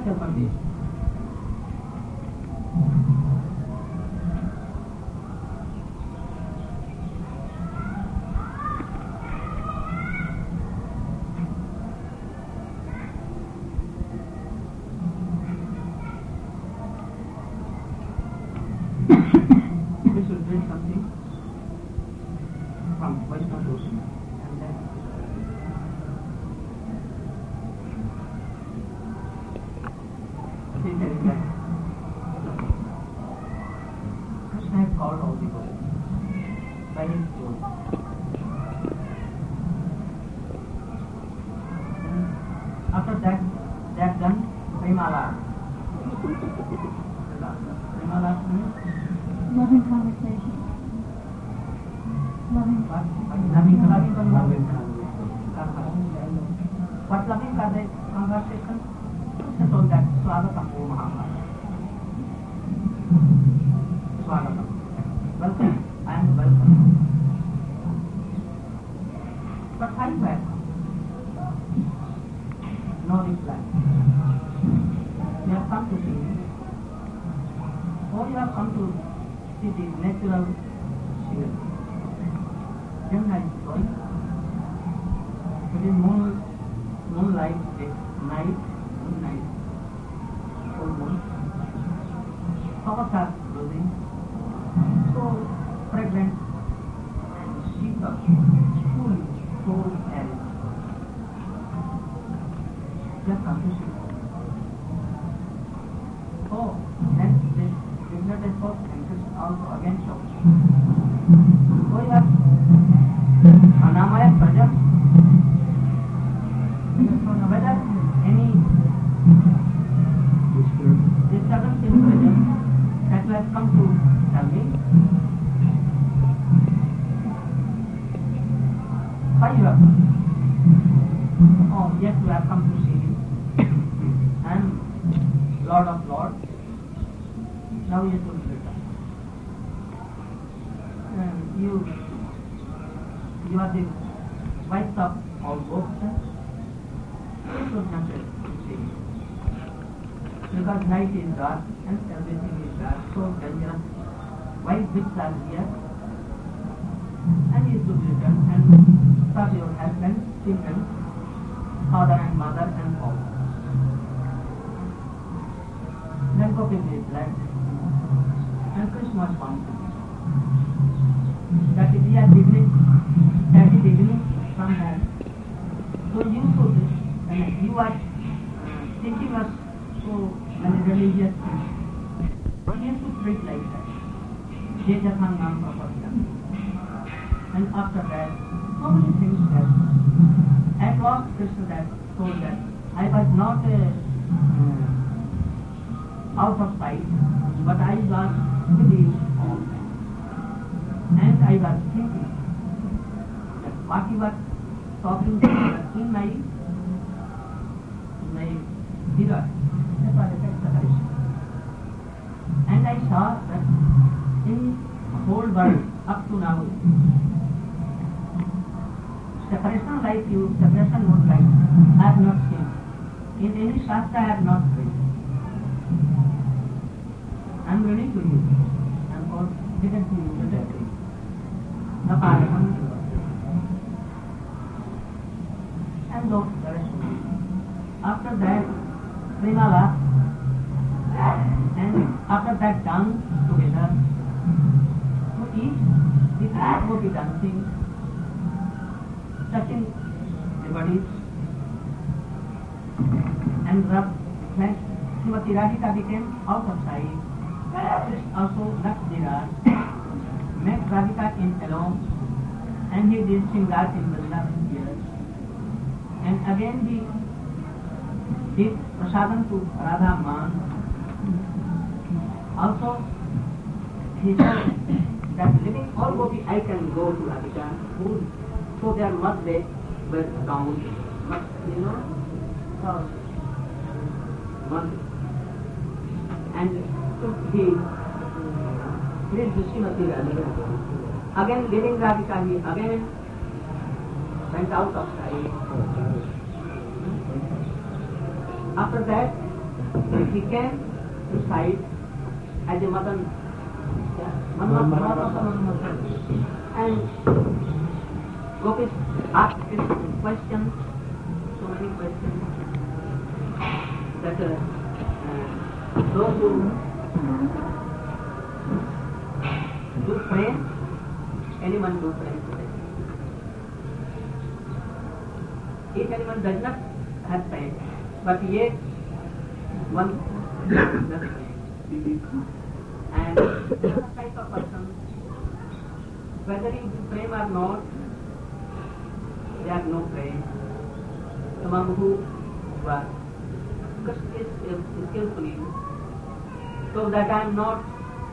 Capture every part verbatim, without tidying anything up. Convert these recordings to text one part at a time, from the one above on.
myself on this. We should drink something from Vaishnava Doshima. And then he telling that Krishna had called all the world by his soul. After that, they have done Premala. Premala means loving conversation. Loving what? Loving, loving, loving conversation. What loving conversation? Krishna told that Swagatam O Mahabharata. Swagatam. Welcome. I am welcome. But I were no reply. You have come to see me. Or you have come to see the natural shield. Then I joy. It is moon, moonlight, night, moonlight, full moon. Flowers are blooming. So fragrant and sheetal, full, full air. Just come to see. Oh, then this Krishna spoke and Krishna also again shouts. So you have Anamaya Praja. Whether any disturbance in presence that you have come to tell me, why you have come? Oh, yes, you have come to see me. I am Lord of Lords. Now you should return. Um, you, you are the wife of all ghosts. You should not see. Because night is dark and everything is dark, so dangerous. White bits are here. And you should return and serve your husband, children, father and mother and all. Then Gopi replied, and Krishna was found. That is, we are beginning, that is beginning from home. So you should, uh, you are uh, teaching us so many religious things. You should treat like that. Jejathangam Prapatya. And after that, so many things happen. At last Krishna that told that I was not a uh, out of sight, but I was with you all the time. And I was thinking that what you were talking to in my in my mirror, that was a separation. And I saw that in the whole world up to now, separation like you, separation not like I have not seen. In any shastra I have not read. I am reading to you. I am all given to you today. The Parliament. And those the rest of it. After that, Premala, and after that dance together, to eat, the art will be dancing, touching the bodies, and rub the flesh. Srimati Radhika became out of sight. Also left the Raj, met Radhika in alone, and he did Shringar in Vrindavan years. And again he did Prasadam to Radha Man. Also he said that living all Gopi I can go to Radhika, so there must be birth count, must, you know, so must. And so he did Srimati Radhika. Again leaving Radhika, he again went out of sight. After that, So he came to sight as a Madan, and Gopis asked questions, so many questions, that uh, uh, those who do pray, anyone do pray today. If anyone does not have pain, but yet one does pray. And this type of person, whether he do pray or not, they have no pain. Among who were skillfully, so that I am not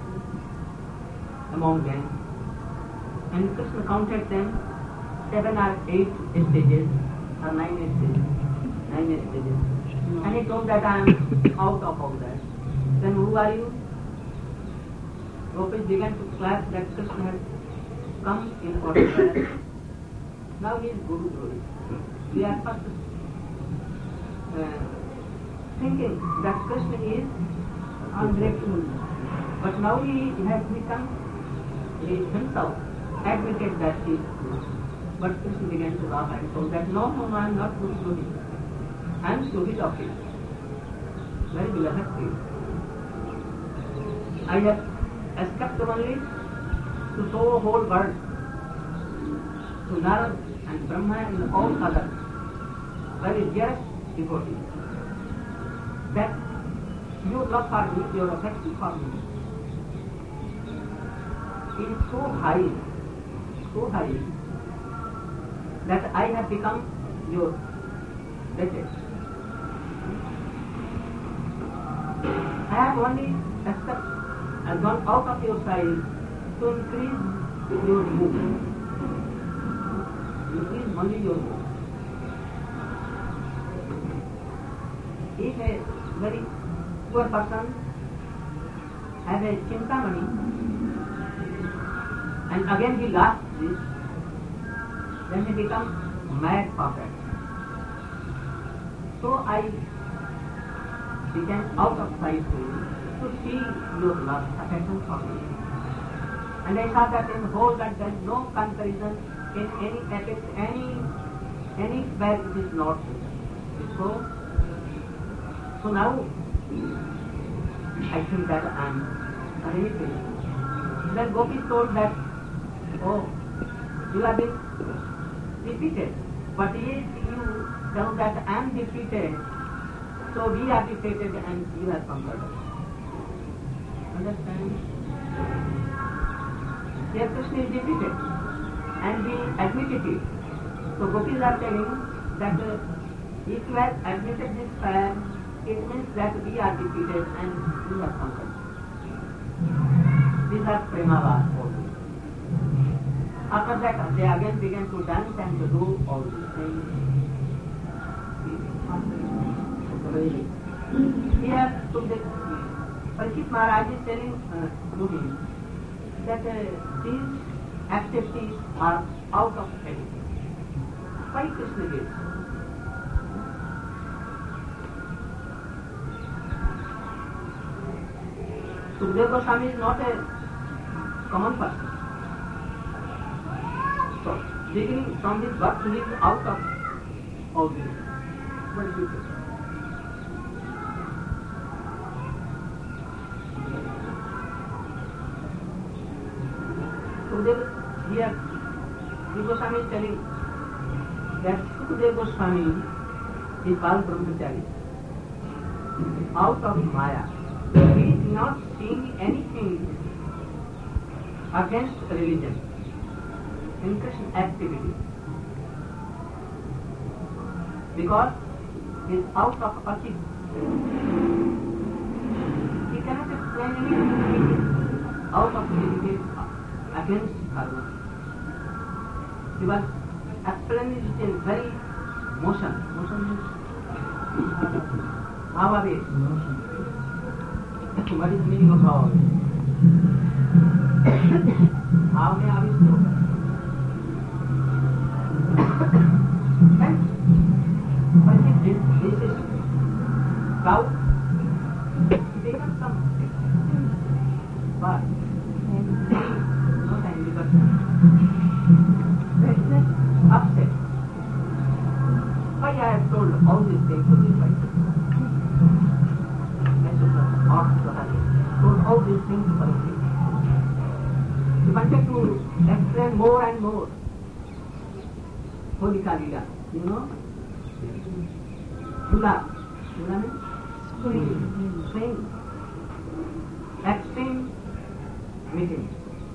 among them. And Krishna counted them seven or eight stages, or nine stages, nine stages. Mm. And he told that I am out of all that. Then who are you? Gopis began to clap that Krishna has come in order for us. Now he is Guru Guru. We are first uh, thinking that Krishna is ungrateful. But now he has become, he himself admitted that he is Guru. But Krishna began to laugh and told that no, no, I am not Guru Guru. I am Suhit of you. Very beloved to you. I have escaped only to show a whole world, to Narad and Brahma and all others, very dearest devotees, that your love for me, your affection for me is so high, so high, that I have become your debtor. I have only accepted and gone out of your side to increase your mood. Increase only your mood. If a very poor person has a chintamani and again he lost this, then he becomes mad for that. So I became out of sight to you, to see your love, affection for me. And I saw that in whole that there is no comparison in any epic, any anywhere it is not so. So now I think that I am really finished. Then Gopi told that, oh, you have been defeated, but yet you tell that I am defeated, so we are defeated and you have conquered us. Understand? Here Krishna is defeated and we admitted it. So Gopis are telling that uh, if you have admitted this fact, it means that we are defeated and you have conquered. These are Premavas also. After that they again began to dance and to do all these things. Here to the Parikshit Maharaj is telling uh, to him that uh, these activities are out of anything. Why Krishna gives? Sukadeva Goswami is not a common person. So, beginning from his birth, he is out of all this. What do you think? Sukadeva, here, Sri Goswami is telling that Sukadeva Goswami is Bal Brahmachari, out of Maya. He is not seeing anything against religion in Krishna activity, because he is out of Achit. He cannot explain anything. He is out of religion against karma. He was explaining it in very motion. Motion means bhava-based. What is the meaning of bhava? Bhava mein avishta hoga. And this is proud Holika Lila, you know? Hula. Hula means? Swing. Swing. Extreme meeting.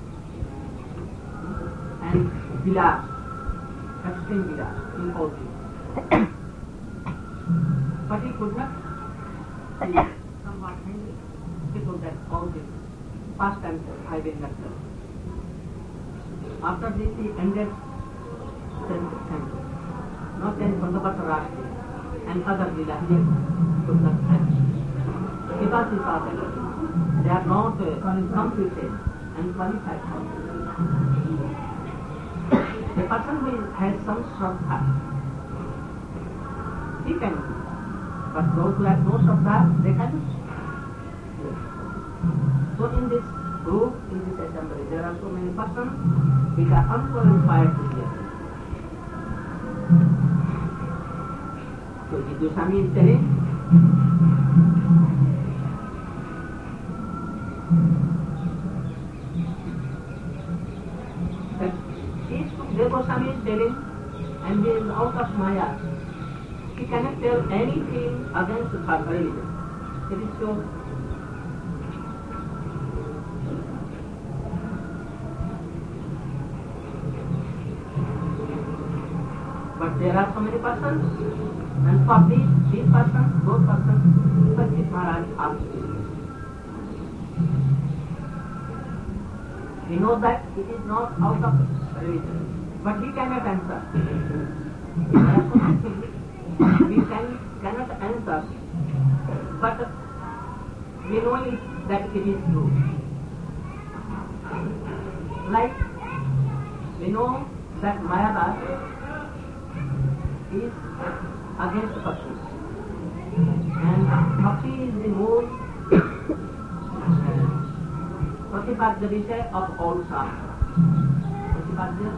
And Vilas. Extreme Vilas. Impulsive. But he could not see somewhat angry because that all this pastimes have been necessary. After this he ended sense temple. Not then Bhagavata Rashti and other Vilas he could not catch. Because he saw that they are not uh, computed and qualified. The person who has some shraddha, he can do. But those who have no shraddha, they cannot. So in this group, in this assembly, there are so many persons which are unqualified to hear. So Jiddu Swami is telling, that Sukadeva Goswami is telling, and he is out of Maya. He cannot tell anything against the third religion. It is so. But there are so many persons, and for these, these persons, those persons, Parikshit Maharaj asked. He knows that it is not out of religion, but he cannot answer. There are so many things we can, cannot answer, but we know it, that it is true. Like, we know that Mayavad is against Bhakti, and Bhakti is the most Pratipadya Vishaya of all Shastra. Pratipadya?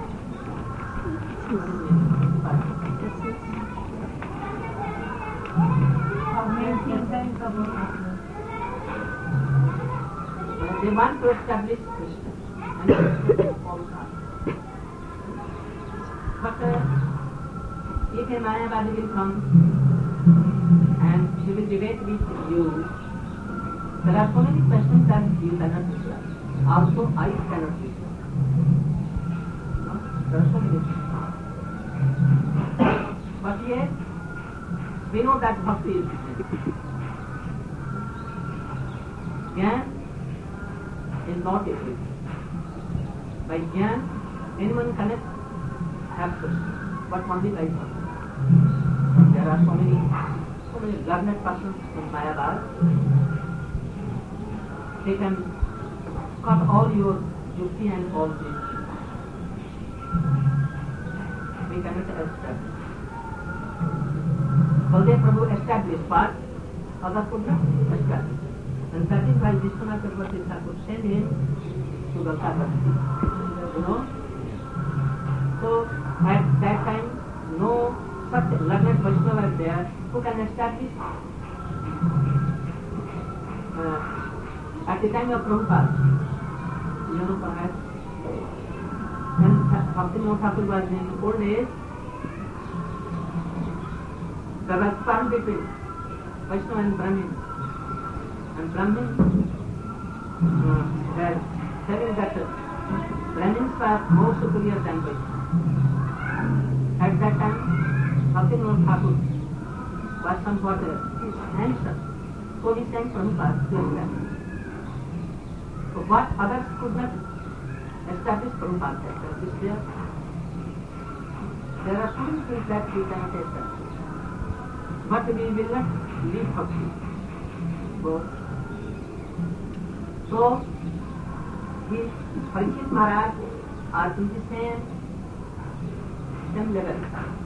They want to establish Krishna and Krishna of all Shastra. But uh, if a Mayavadi will come and she will debate with you, there are so many questions that you cannot answer. Also, I cannot answer. No? There are so many questions. But yet, we know that Bhakti is different. Jnana is not everything. By Jnana, anyone cannot have questions, but only by Bhakti. There are so many, so many learned persons in Mayavad. They can cut all your duty and all this. We cannot establish. Baldev Prabhu established, but others could not establish. And that is why Vishwanath Chakravarti Thakur sent him to the Sarvati. You know? So at that time, no such learned Vaishnava is there who can establish. Uh, At the time of Prabhupada, you know, perhaps, when Bhaktivinoda Thakur was in old age, there was sparring between Vaishnava and Brahmin. And Brahmin uh, had telling that Brahmins were more superior than Vaishnava. At that time, Bhaktivinoda Thakur was somewhat handsome, so he sent Prabhupada to him. So what others could not establish, Prabhupada established there. There are so many things that we cannot establish. But we will not leave Bhakti. So, he, Parikshit Maharaj are in the same, same level.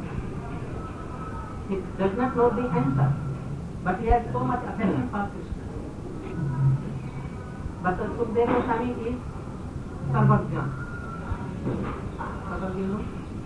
He does not know the answer, but he has so much affection for Krishna. But Sukadeva Goswami is Sarvajna. Sarvajna,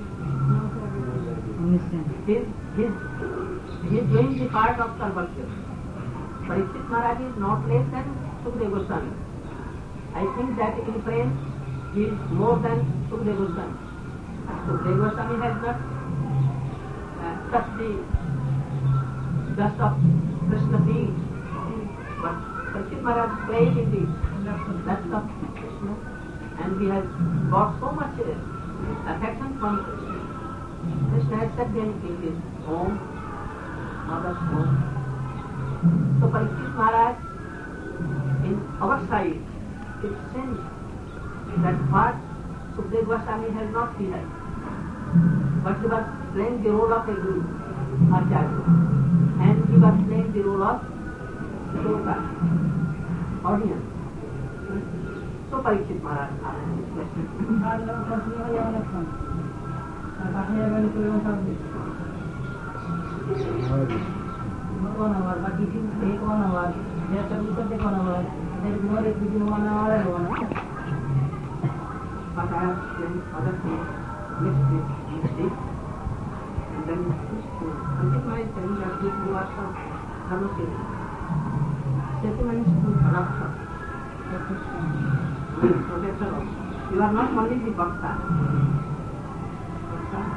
no? His, his, he is doing the part of Sarvajna. Parikshit Maharaj is not less than Sukadeva Goswami. I think that in praying he is more than Sukadeva Goswami. So Goswami has not uh, touched the dust of Krishna feet, but Parikshit Maharaj played in the dust of Krishna, and we have got so much uh, affection from Krishna. Krishna has set them in his home, mother's home. So Parikshit Maharaj, in our side, it seems that what Sukadeva Goswami has not beheld, but he was playing the role of a guru, Acharya, and he was playing the role of Shloka, audience. So Parikshit Maharaj asked this question. One hour, but if you take one hour, you have to look at the one hour, there is no rate between one hour and one hour. But I have explained other things, next day, next day, and then until my telling that you are some Dharmasena. Second one is to Bhakta, protector also. You are not only the Bhakta, Bhakta,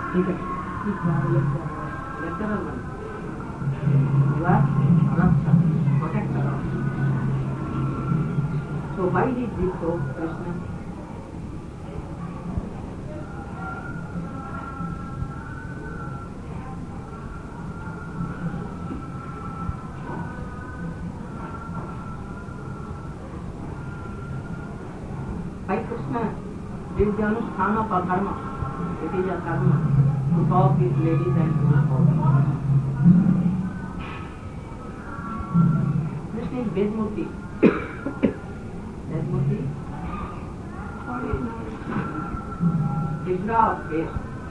lecturer one. You are Bhakta, protector also. So why did this so, Krishna? Why Krishna did the anusthana of dharma? It is a karma to talk with ladies and to talk. Krishna is Vedmurti. Vedmurti? Vigra of Ved.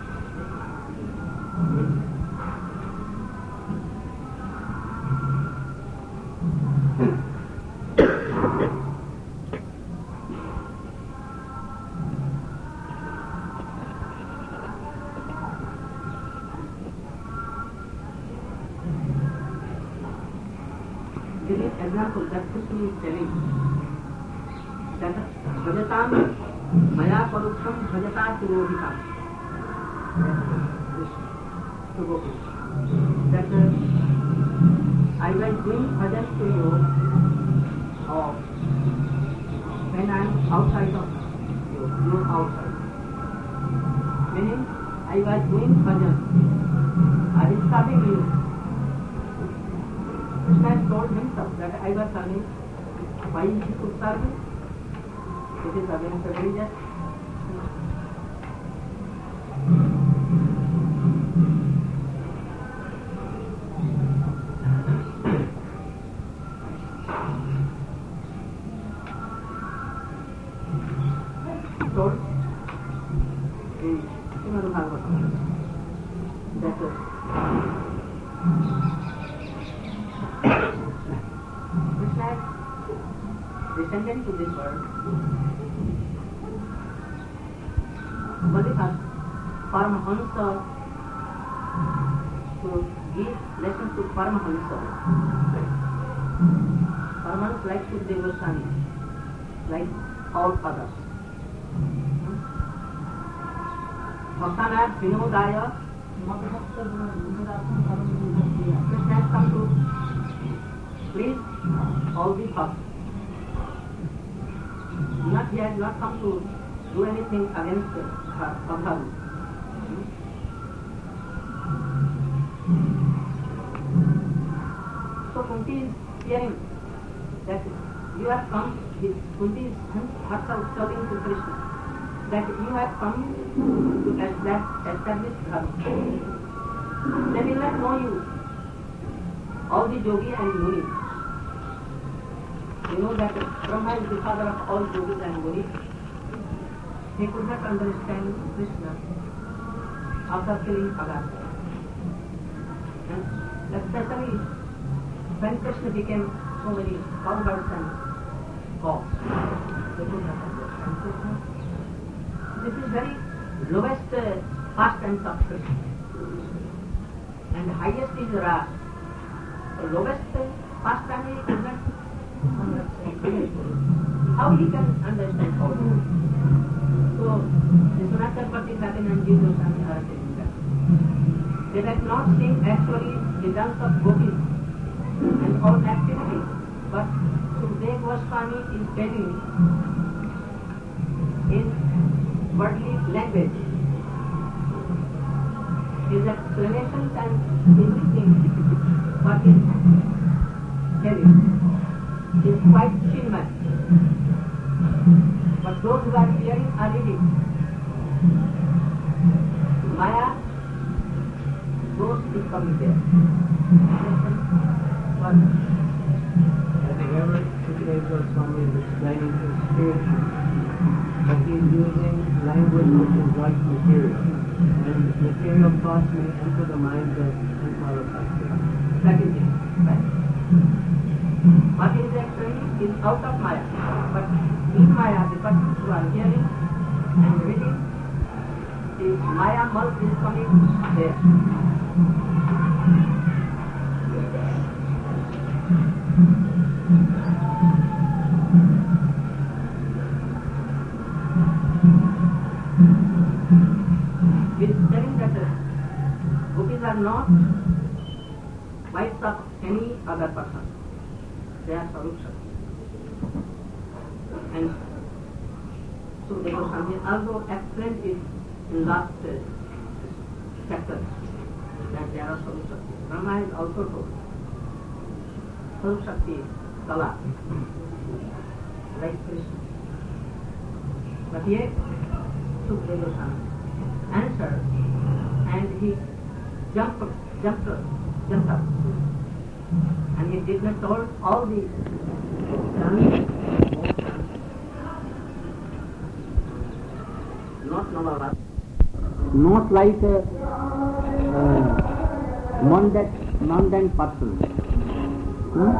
Example that Krishna is telling that Bhajatam Maya Paruksham Bhajata Tirodhika. That uh, I was doing bhajan to you or when I am outside of you, you are outside. Meaning I was doing bhajan, I was serving you. Krishna has told himself that I was serving. Why he could serve me? It is against the religion. Told in Srimad Bhagavatam that Krishna has descended to this world but it has Paramahansa to give lessons to Paramahansa. Paramahansa like Sukadeva Goswami, like all others. Bhaktana Vinodaya Krishna has come to please all the bhakts. Not he has not come to do anything against Abharu. So Kunti is hearing that you have come, Kunti is herself talking to Krishna, that you have come to establish dharma. They will not know you, all the yogi and munis. You know that Brahma is the father of all yogis and munis. He could not understand Krishna after killing Agartha. And especially when Krishna became so many cowbirds and cows, they could not understand Krishna. This is very lowest uh, pastimes of Krishna. And the highest is Rasa. The lowest uh, pastime he could not understand. How he can understand all this? So So, the Sanatana Thakur and Jiva Goswami are saying that. They have not seen actually the dance of gopis and all activities, but Sukadeva Goswami is telling in worldly language. His explanations and everything what is telling is quite Chinmay. But those who are hearing are reading. Maya, those is coming there. But I think ever Sukadeva Goswami is explaining his spiritual, but he is using language which is like material. And material thoughts may enter the minds of Sankara. that is it. Right. What is explaining is out of Maya. But in Maya, the persons who are hearing and reading, the Maya mult is coming there. It is telling that the gopis are not wives of any other person. They are Sarup Shakti. And so they were something also explained it in last uh, chapter that they are Sarup Shakti. Brahma is also told Sarup Shakti Kala like Krishna. But here Sukadeva Goswami answered and he jumped jumped jumped up and he did not told all these not normal, not like a uh, mundane, mundane person. Hmm?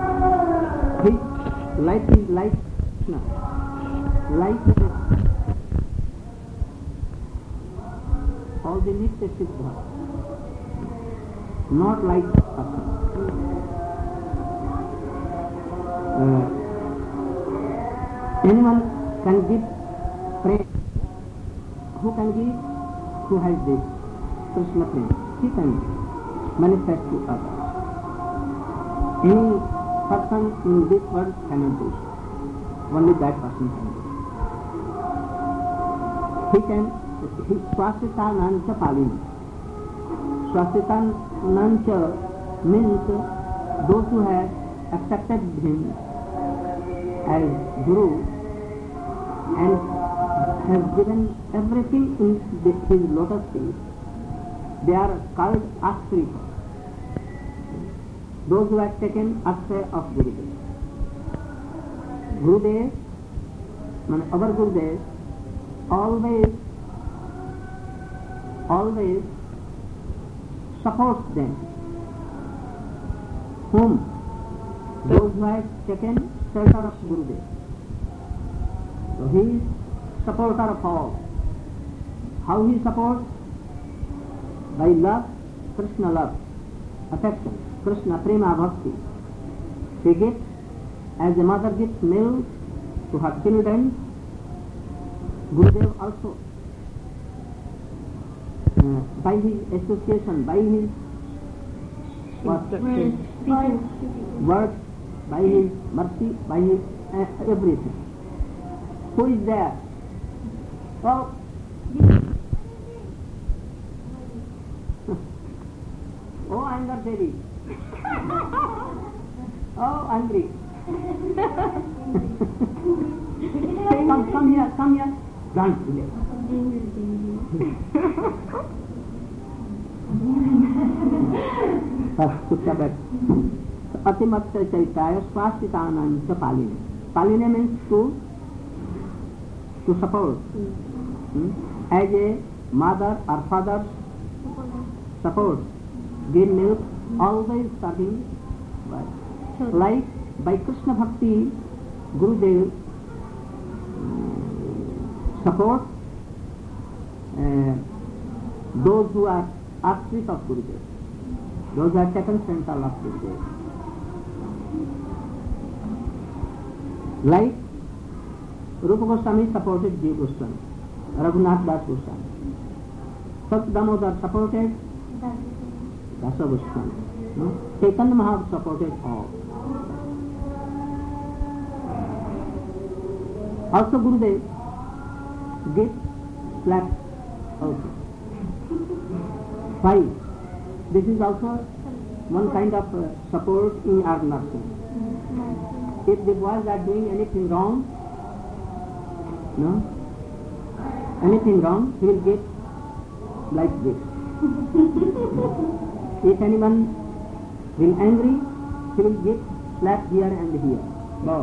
His life is like Krishna, like uh, all the Nitya Siddha, not like person. Uh, anyone can give praise. Who can give? Who has this Krishna praise? He can manifest to others. Any person in this world cannot do so. Only that person can do. He can. He swasita nancha palini. Swasita nancha means those who have accepted him as Guru and have given everything in the, his lotus feet. They are called Ashrita. Those who have taken Ashraya of Gurudev. Gurudev, our Gurudev, always, always supports them. Whom? Those who have taken shelter of Gurudev. So he is supporter of all. How he supports? By love, Krishna love, affection, Krishna prema bhakti. She gives, as a mother gives milk to her children, Gurudev also, uh, by his association, by his what? Words, by his mercy, by his uh, everything. Who is there? Oh, oh, anger baby. Oh, angry. come, come here, come here. Dance together. Put your back. Atimatta chaitaya swasthitana paline. Paline means to to support. Hmm? As a mother or father support, give milk, always serving. Right? Like by Krishna Bhakti, Gurudev support uh, those who are ashrit of Gurudev, those who are taken central of Gurudev. Like Rupa Goswami supported Jiva Goswami. Raghunath Das Goswami. Sat Damodar supported Rasa Goswami. No? Chaitanya Mahaprabhu supported all. Also Gurudev gave slaps also. Five. This is also one kind of uh, support in our nursing. If the boys are doing anything wrong, no, anything wrong, he will get like this. If anyone will angry, he will get slap here and here. No.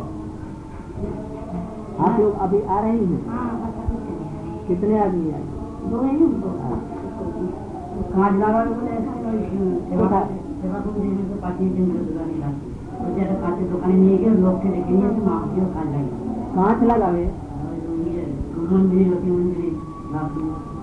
आप लोग अभी आ रहे हैं? कितने आदमी आए? दो हैं उनको कांच लगा बोले सेवा सेवा को देने को पार्टी दिन दुकान ला तो जरा कांच दुकान नहीं गए लोग के लेके नहीं तो मां को कांच लगा कांच लगावे मंदिर लोग मंदिर लाभ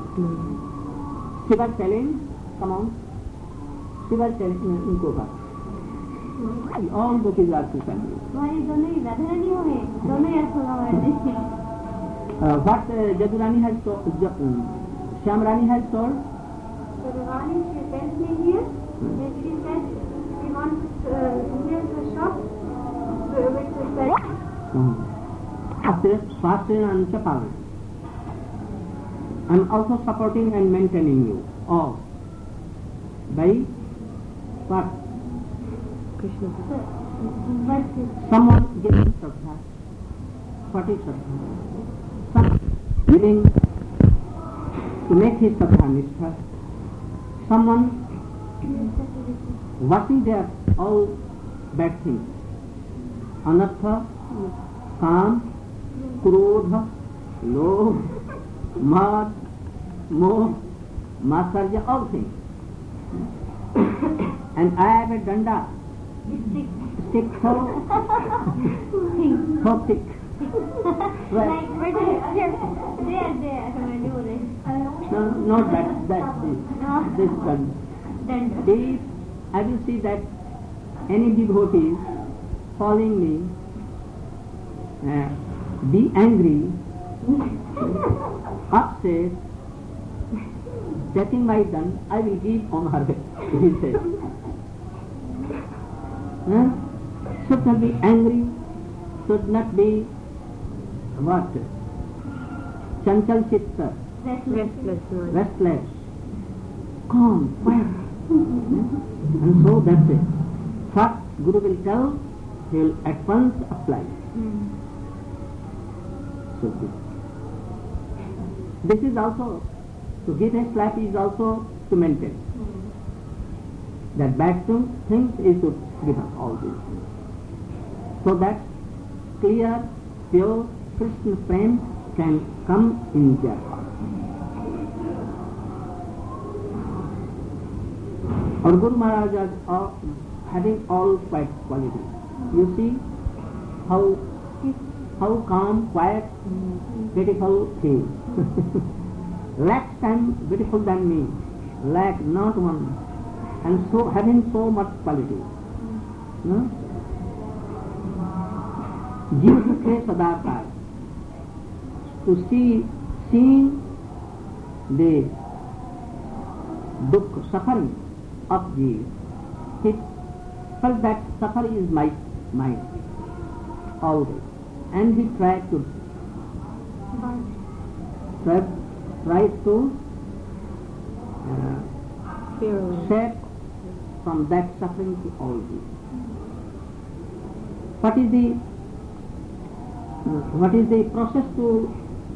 शिवर चैलेंज कमाउंट शिवर चैलेंज इनको का all the kids are family. हमारी दोनों ही राधा रानी हो गए दोनों यार सोना हमारे Uh, what uh, Jadurani has told, uh, Shyam Rani has told? So the Rani, she sent me here and she said she wants uh, near the shop uh, with the selling. After fasting and chapal. I am also supporting and maintaining you all by what? So, but Someone giving Shraddha. What is Shraddha? Some willing to make his Shraddha Nishtha. Someone washing their all bad things. Anartha, Kam, Krodha, Lobh, Mad, Moh, Matsarya, all things. And I have a danda. stick. Stick so, so thick. Well, Like, but there, there, there, I do this. no, not that, that, this, this danda. Then, If I will see that any devotee following me, uh, be angry, upset, taking my done, I will give on her head, he said. Huh? Should not be angry, should not be what? Chanchal chitta, restless. restless, calm, quiet. And so that's it. What Guru will tell, he will at once apply. Mm. So this. This is also, to give a slap is also to maintain. That bad things is to give up all these things. So that clear, pure Krishna prem can come in their heart. Our Guru Maharaj are all, having all quiet qualities. You see how how calm, quiet, beautiful thing. Lakhs times beautiful than me. Lakh, not one. And so having so much quality. No? Jiv dukhe sadakar. To see, seeing the dukh, suffering of Jiv, he felt that suffering is my mind always. And he tried to try, tried to uh, save from that suffering to all this. What is the uh, what is the process to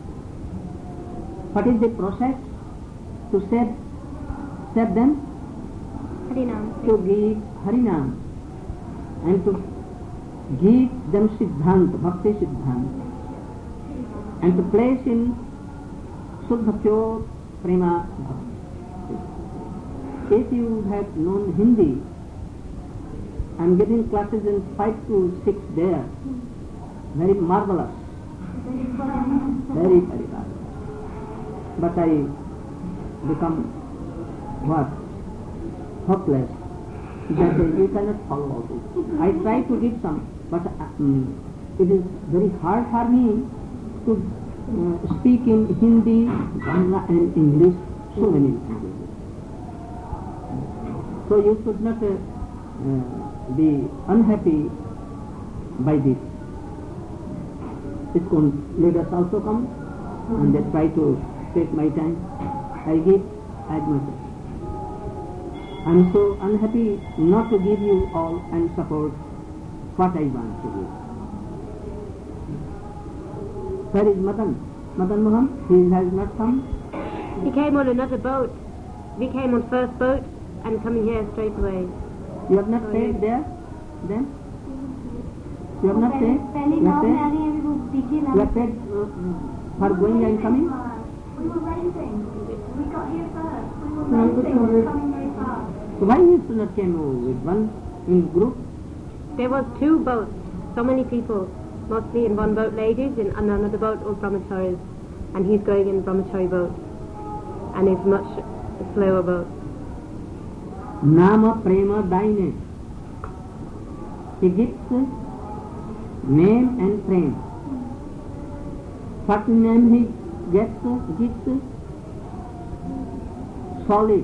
what is the process to save save them? Harinam. To give Harinam and to give them Siddhanta, Bhakti Siddhanta, and to place in Suddha Pure Prema Bhakti. If you have known Hindi, I am giving classes in five to six there. Very marvelous. Very, very marvelous. But I become what? Hopeless. That you cannot follow all this. I try to give some, but um, it is very hard for me to uh, speak in Hindi, Bangla and English, so many languages. So you should not uh, uh, be unhappy by this. ISKCON leaders also come and they try to take my time. I give as much. I am so unhappy not to give you all and support what I want to give. Where is Madan? Madan Mohan? He has not come. He came on another boat. We came on first boat and coming here straight away. You have not Oh, stayed yes. there? Then? You have not stayed? पहले You have गाँव में stayed? आ रही है, वो पीछे You have paid uh, for going and coming? We were renting. We got here first. We were No, renting. it's We're not- coming very fast. So why you should not came with one in group? There was two boats, so many people, mostly in one boat ladies and on another boat all brahmacharis, and he's going in the brahmachari boat, and it's much a slower boat. Nama Prema Daine. He gives name and frame. What name he gets, gives solid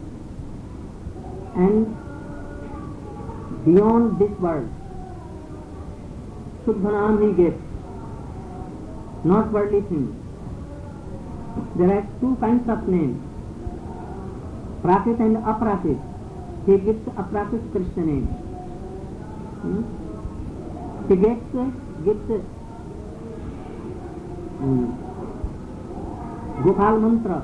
and beyond this world. Shuddhanam he gets, not worldly things. There are two kinds of names, Prakrit and Aprakrit. He gives Aprakrit Krishna name. Hmm? He gets, gives um, Gopal mantra.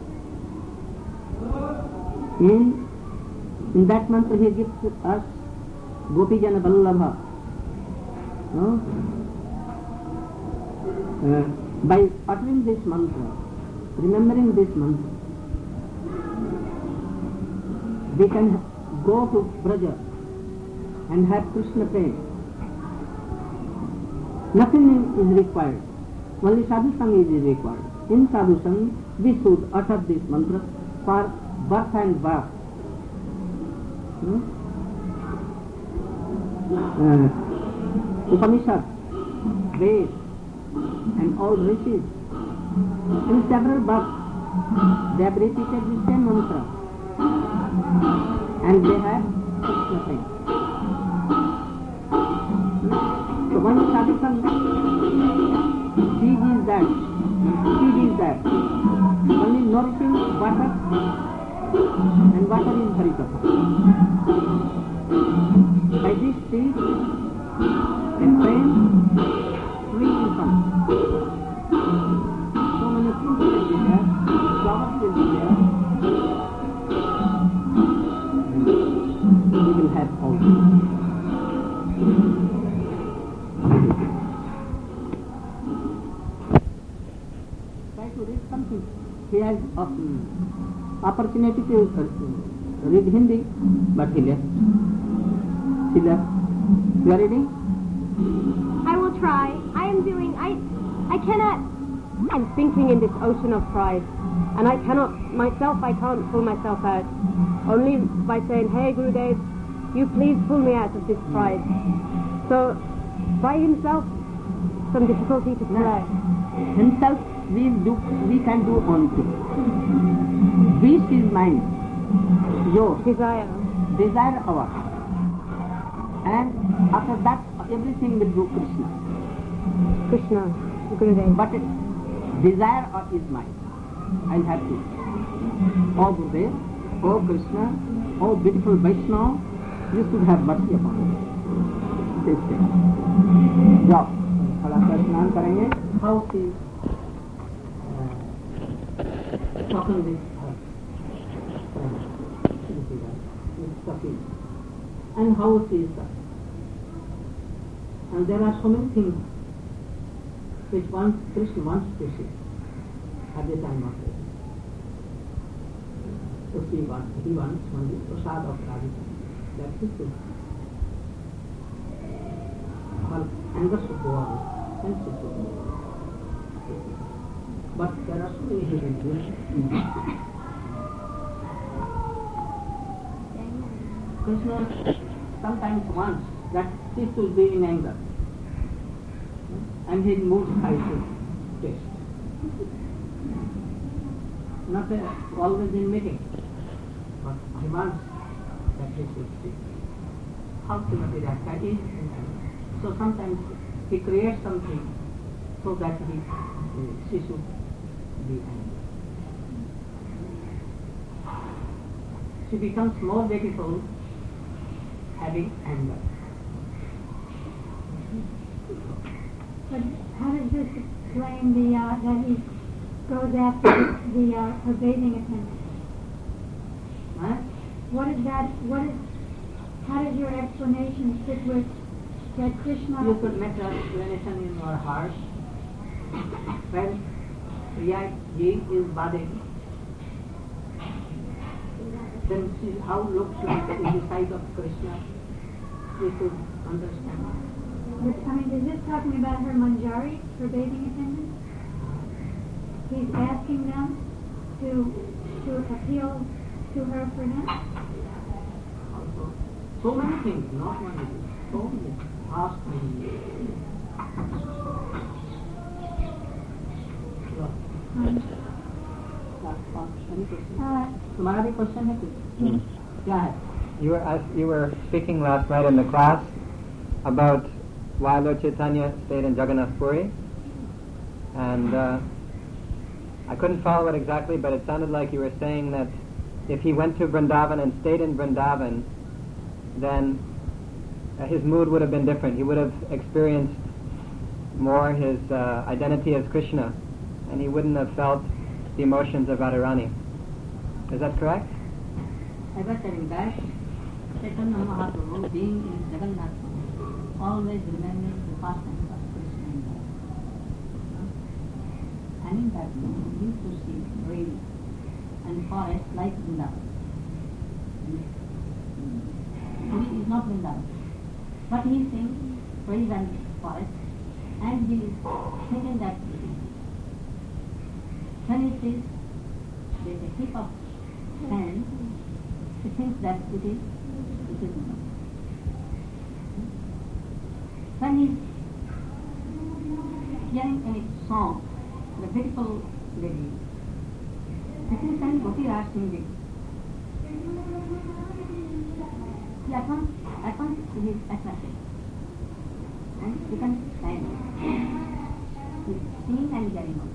In, in that mantra he gives us Gopijana Vallabha. No? Uh, by uttering this mantra, remembering this mantra, we can go to Braja and have Krishna prema. Nothing is required. Only sadhu sang is required. In sadhu sang, we should utter this mantra for birth and birth. Hmm? Uh, Upanishad, Ved, and all rishis, in several births, they have repeated the same mantra, and they have Krishna prema. So one sadhu sang, seed is that, seed is that, only nourishing water, and water is Harikatha. By this seed, a frame, tree will come. So many things will be there, flowers will be there, and we will have all. Try to read something. He has um, opportunity to uh, read Hindi, but he left. He left. You are reading? I will try. I am doing, I, I cannot, I'm sinking in this ocean of pride, and I cannot, myself, I can't pull myself out. Only by saying, hey Gurudev, you please pull me out of this pride. So, by himself, some difficulty to pull out. Himself, we do, we can do one thing. Wish is mine, yours, Desire. desire ours. And after that, everything will go Krishna. Krishna, Gurudev. But desire is mine. I'll have to. Oh Gurudev, oh Krishna, oh beautiful Vaishnava, you should have mercy upon me. This thing. जाओ, थोड़ा सा स्नान करेंगे. How she uh, talking this uh, and how she is suffering. And there are so many things which one Krishna wants to see at the time of death. So he wants, he wants only prasad of Radhika. That's it. All anger should go away, and should go away. But there are so many hidden things. Krishna sometimes wants that he should be in anger, and his mood tries to test. not uh, always in meeting, but demands that he should see how Srimati Radhika is. So sometimes he creates something so that he, she should be angry. She becomes more beautiful having anger. But how does this explain the uh, that he goes after the uh, her bathing attendant? Huh? What is that? What is? How does your explanation fit with that Krishna? You could make an explanation in your heart. When Priya ji is bathing, then she, how looks like in the sight of Krishna, we could understand. But, I mean, is this talking about her manjari, her bathing attendant? He's asking them to to appeal to her for him? Also, so many things, not one thing, so many, ask me. Um, uh, तुम्हारा भी question है कुछ? क्या है? You were asked, you were speaking last night in the class about why Lord Chaitanya stayed in Jagannath Puri, and uh, I couldn't follow it exactly, but it sounded like you were saying that if he went to Vrindavan and stayed in Vrindavan, then uh, his mood would have been different. He would have experienced more his uh, identity as Krishna, and he wouldn't have felt the emotions of Radharani. Is that correct? I was telling that Chaitanya Mahaprabhu, being in Jagannath, always remembering the pastimes of Krishna and Radha. And in that moment, he used to see rain and forest like Vrindavan. He is not Vrindavan, but he is seeing trees and forest, and he is thinking that when he sees the heap of sand, he thinks that it is, it is not. When he is hearing any song, the beautiful lady, Krishna and Gopi are singing, he at once, at once he is attracted. And he can stand. He is seeing and hearing also.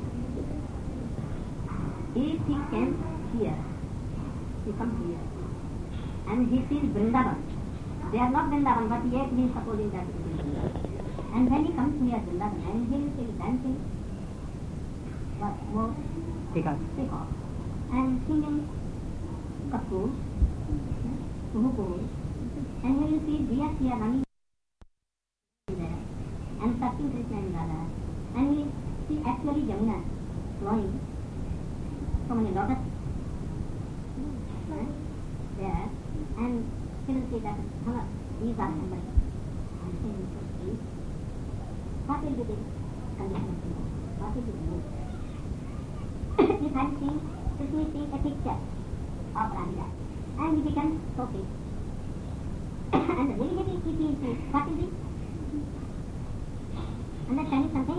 If he can hear, he comes here. And he sees Vrindavan. They are not Vrindavan, but yet he is supposing that it is Vrindavan. And when he comes near Vrindavan, and he is dancing, what more? Peacock. Peacock. And singing Kapoor, Kuhukur. And when you see deer here running there, and touching Krishna and Radha, and he see actually Jamuna flowing. So many lotus right, there, and he will see that oh, these are somebody. And he will see what will be the condition of the mood? What will be the mood? If I am seeing, Krishna is seeing a picture of Radha, and he becomes so big. And immediately he feels what is it? Understanding something?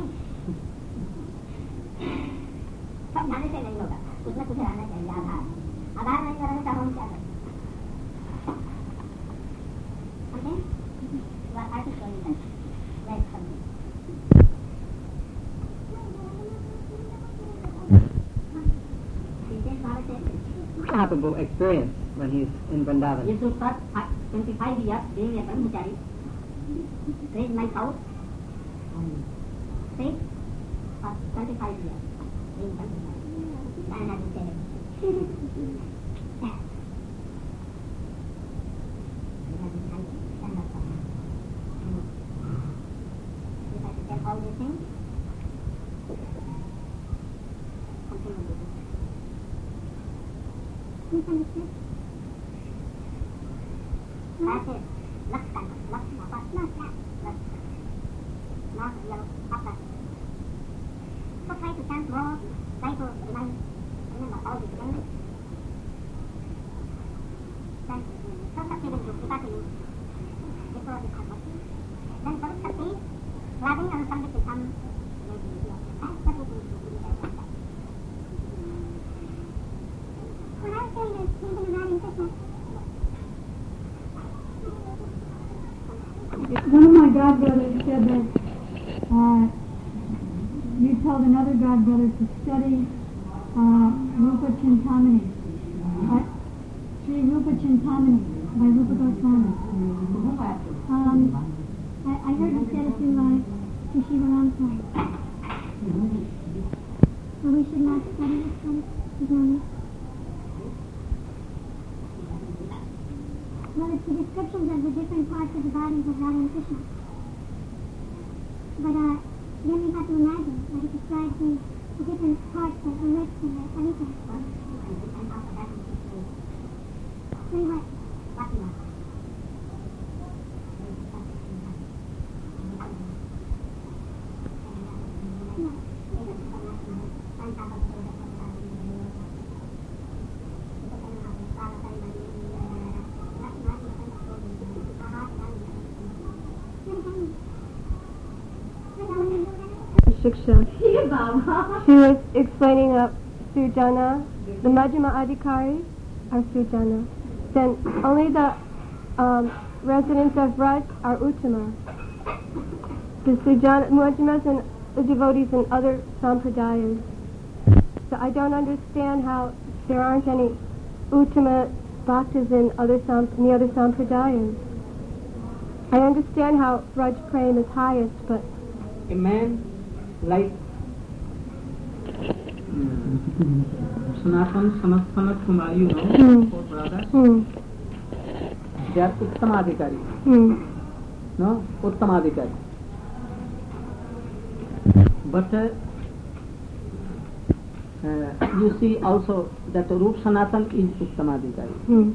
सब जाने से नहीं होगा, उसमें कुछ रहना चाहिए आधार, आधार नहीं रहेगा तो हम क्या करें? Okay? What are you showing us? Like something. Palpable experience when he's in Vrindavan. This was first twenty-five years being a brahmachari. Raised my house. Stayed for twenty-five years. Being brahmachari. And I will tell him. If I should tell all these things, something will be different. That is Lakshana, Lakshana, Lakshana, not real upper. So try to chant more, try to remind, remember all these things. Then, so Sakti will do Kripati before the Bhagavati. Then for Sakti, Radhi and Sambit will come maybe here. And Sakti will do Kripati like that. godbrother said that uh, you told another godbrother to study uh, Rupa Chintamani, uh, Sri Rupa Chintamani by Rupa Goswami. Um, I, I heard you said it to uh, to Shiva Ramsar. So we should not study this one, Goswami. Well, it's the descriptions of the different parts of the bodies of Radha and Krishna. But uh, then we have to imagine that it describes the, the different parts of the lips and the everything. Say what? Shiksha. She was explaining up Sujana, the Majjhima Adhikari are Sujana. Then only the um, residents of Vraj are Uttama. The Sujana, Majjhimas and the devotees in other sampradayas. So I don't understand how there aren't any Uttama bhaktas in other sam, in the other sampradayas. I understand how Vraj Prem is highest, but a man like Sanatan, Sanat, Sanat Kumar, you know, mm. four brothers, mm. they are Uttamadhikari, mm. no, Uttamadhikari. But uh, uh, you see also that Rup Sanatan is Uttamadhikari. Mm.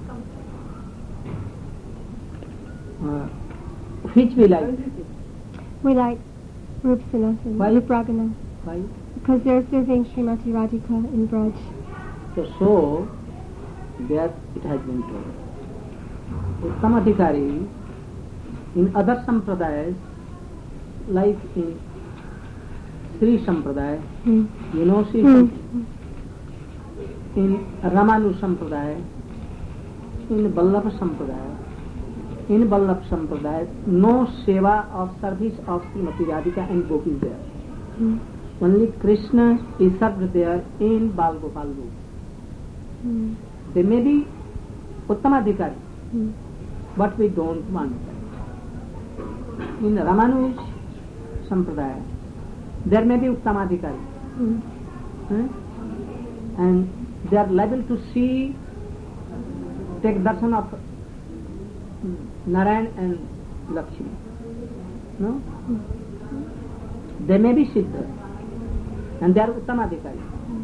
Uh, which we like? We like Rup Sanatan, Why? Rup Raghunath. Why? Because they're serving Srimati Radhika in Braj. So, so there it has been told. Uttamadhikari in other sampradayas, like in Sri Sampradaya, Mm. you know Sri Mm. Sampradaya, in Ramanu Sampradaya, in Vallabha Sampradaya, in Vallabha Sampradaya, no seva of service of Srimati Radhika and Gopis there. Mm. Only Krishna is served there in Bal Gopal Roop. Mm. They may be Uttamadhikari, Mm. but we don't want that. In Ramanuj Sampradaya, there may be Uttamadhikari. Mm. Eh? And they are liable to see, take darshan of Narayan and Lakshmi. No? They may be Siddha, and they are Uttamadhikari.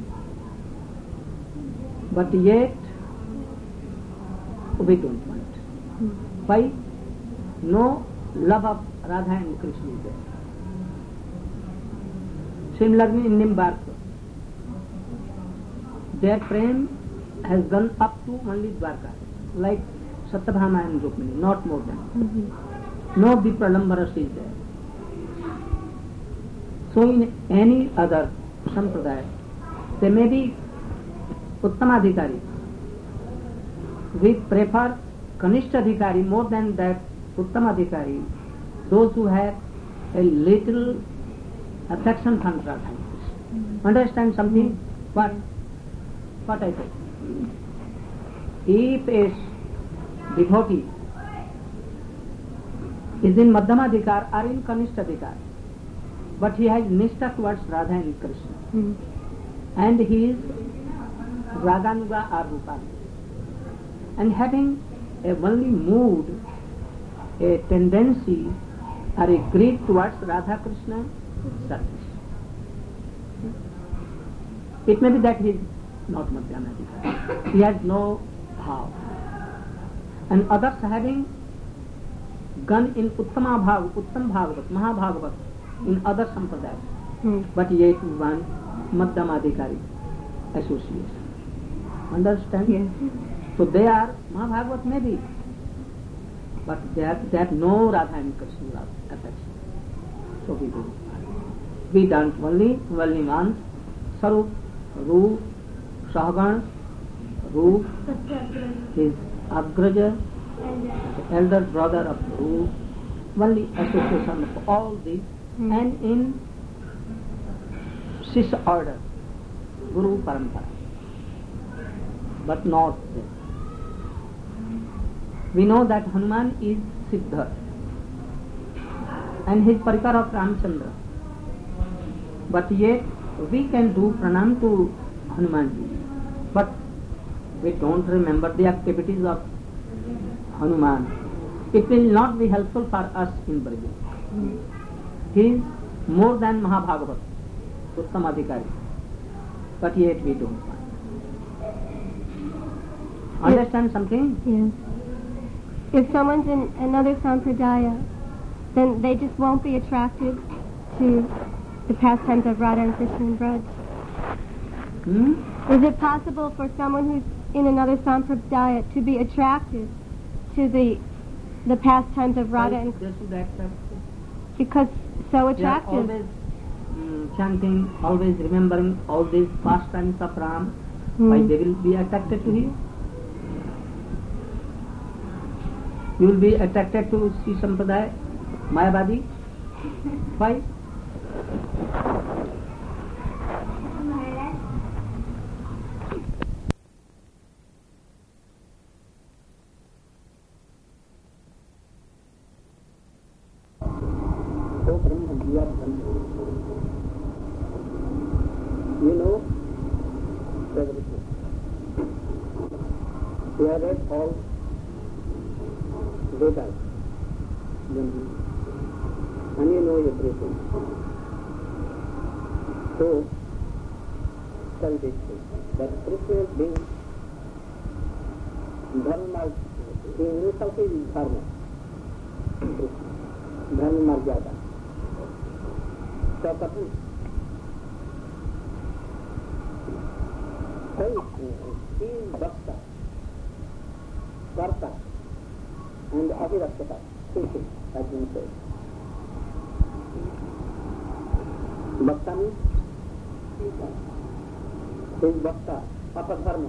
But yet, we don't want. Why? No love of Radha and Krishna is there. Similarly in Nimbarka, their prem has gone up to only Dwarka, like Satyabhama and Rukmini, not more than. Mm-hmm. No Vipralambaras is there. So in any other sampradaya, they may be Uttamadhikari. We prefer Kanishtadhikari more than that Uttamadhikari, those who have a little affection for Radha. Mm-hmm. Understand something? Mm-hmm. What? What I say? If a devotee is in Madhyamadhikar or in Kanishtadhikar, but he has nishtha towards Radha and Krishna, Mm. and he is Raganuga or Rupanuga, and having a only mood, a tendency or a greed towards Radha Krishna service. It may be that he is not Madhyamadhikar. He has no bhav. And others having gone in Uttama Bhav, Uttam Bhagavat, Mahabhagavat, in other sampradayas, Mm. but yet one Madhyamadhikari association. Understand? Yes. So they are Mahabhagavat maybe, but they have, they have no Radha and Krishna love affection. So we do. We don't only, only want Sarup, Roop, Sahagan, Roop, his Agraja, the elder brother of Roop, only association of all these, Mm. and in Six order, Guru Parampara, but not this. We know that Hanuman is Siddha and his Parikar of Ramchandra, but yet we can do pranam to Hanumanji, but we don't remember the activities of Hanuman. It will not be helpful for us in Braj. He is more than Mahabhagavat, Uttam Adhikari, but yet we don't find. Understand something? Yes. If someone's in another sampradaya, then they just won't be attracted to the pastimes of Radha and Krishna and Braj. Hmm? Is it possible for someone who's in another sampradaya to be attracted to the the pastimes of Radha and They should accept. because so They are attractive? always um, chanting, always remembering all these pastimes of Ram. Hmm. Why they will be attracted to him? You will be attracted to Sri Sampradaya, Mayavadi. Why? So Brahma, you are Brahma. You know everything. You have read all Vedas, and you know everything. So, tell this thing, that Krishna being Dharma, he himself is Dharma. Dharma Marjada. So, Kapu, he is Bhakta, Karta, and Abhirakshata, two things, has been said. Bhakta means he is Bhakta, Apadharma.